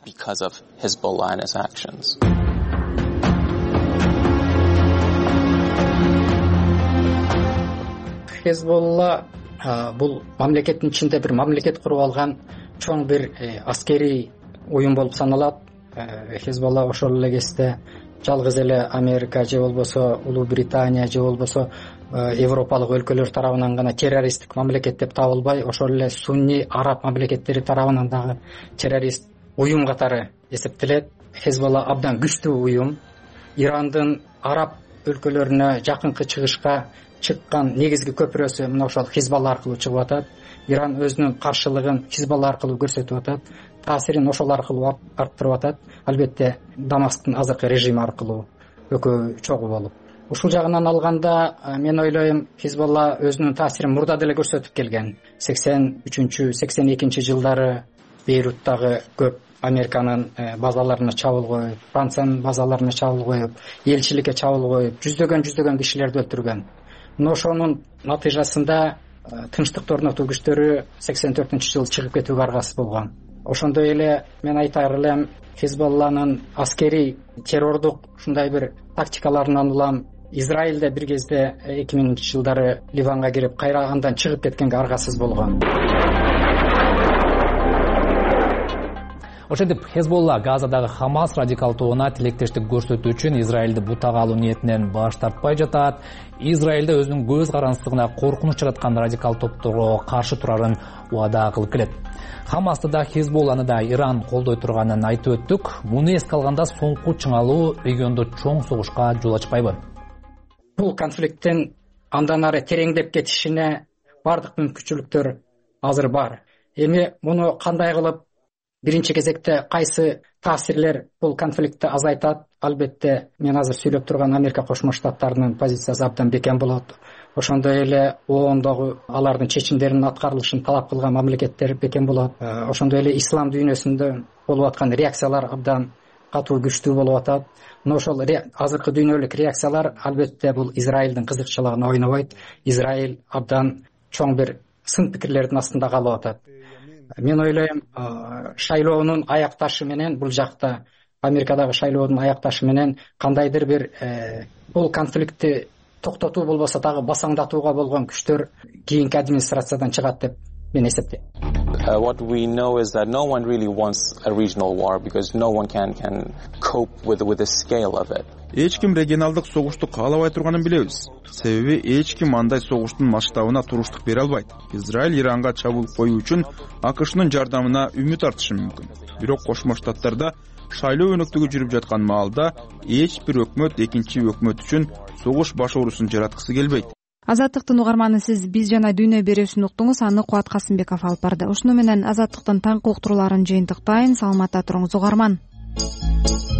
Хезболла бул мамлекеттин ичинде бир мамлекет куруп алган чоң бир аскерий уюм болуп саналат. Хезболла ошол эле кезде жалгыз эле Америка же болбосо Улуу Британия же болбосо Европалык өлкөлөр тарабынан гана террористтик мамлекет деп табылбай, ошол эле сунни араб мамлекеттери тарабынан дагы террорист уюм катары эсептелет. Хезболла абдан күчтүү уюм. Ирандын араб өлкөлөрүнө жакынкы чыгышка чыккан негизги көпүрөсү мына ошол Хезболла аркылуу чыгып атат. Иран өзүнүн каршылыгын Хезболла аркылуу көрсөтүп атат. Таасирин ошол аркылуу арттырып атат. Албетте Дамасктын азыркы режими аркылуу экөө чогуу болуп. Ушул жагынан алганда мен ойлойм, Хезболла өзүнүн таасирин мурда деле көрсөтүп келген. сексен үчүнчү сексен экинчи жылдары Бейруттагы көп Американын базаларына чабуул коюп, Франциянын базаларына чабуул коюп, элчиликке чабуул коюп, жүздөгөн жүздөгөн кишилерди өлтүргөн. Мына ошонун натыйжасында тынчтыкты орнотуу күчтөрү сексен төртүнчү жылы чыгып кетүүгө аргасыз болгон. Ошондой эле мен айтар элем, Хезболланын аскерий террордук ушундай бир тактикаларынан улам Израилде бир кезде эки миңинчи жылдары Ливанга кирип, кайра андан чыгып кеткенге аргасыз болгон. Ошентип Хезболла Газадагы Хамас радикал тобуна тилектештик көрсөтүү үчүн Израилди бутага алуу ниетинен баш тартпай жатат. Израилде өзүнүн көз карандысына коркунуч жараткан радикал топторго каршы турарын убада кылып келет. Хамасты да Хезболланы да Иран колдой турганын айтып өттүк. Муну эске алганда соңку чыңалуу региондо чоң согушка жол ачпайбы? Бул конфликттин андан ары тереңдеп кетишине бардык мүмкүнчүлүктөр азыр бар. Эми муну кандай кылып биринчи кезекте кайсы таасирлер бул конфликтти азайтат? Албетте мен азыр сүйлөп турган Америка Кошмо Штаттарынын позициясы абдан бекем болот. Ошондой эле оондогу алардын чечимдеринин аткарылышын талап кылган мамлекеттер бекем болот. Ошондой эле ислам дүйнөсүндө болуп аткан реакциялар абдан катуу күчтүү болуп атат. Но ошол азыркы дүйнөлүк реакциялар албетте бул Израилдин кызыкчылыгына ойнобойт. Израиль абдан чоң бир сын пикирлердин астында калып атат. мен ойлойм шайлоонун аякташы менен бул жакта Америкадагы шайлоодун аякташы менен кандайдыр бир бул конфликтти токтотуу болбосо дагы басаңдатууга болгон күчтөр кийинки администрациядан чыгат деп мен эсептейм. Uh, what we know is that no one really wants a regional war because no one can can cope with with the scale of it. Эч ким регионалдык согушту каалабай турганын билебиз. Себеби эч ким андай согуштун масштабына туруштук бере албайт. Израиль Иранга чабуул коюу үчүн АКШнын жардамына үмүт артышы мүмкүн. Бирок Кошмо Штаттарда шайлоо өнөктүгү жүрүп жаткан маалда эч бир өкмөт экинчи өкмөт үчүн согуш башоорусун жараткысы келбейт. Азаттыктын угарманы, сиз Биз жана Дүйнө берүүсүн уктуңуз, аны Кубат Касымбеков алып барды. Ушуну менен Азаттыктын таңкы уктурууларын жыйынтыктайм. Саламатта туруңуз угарман.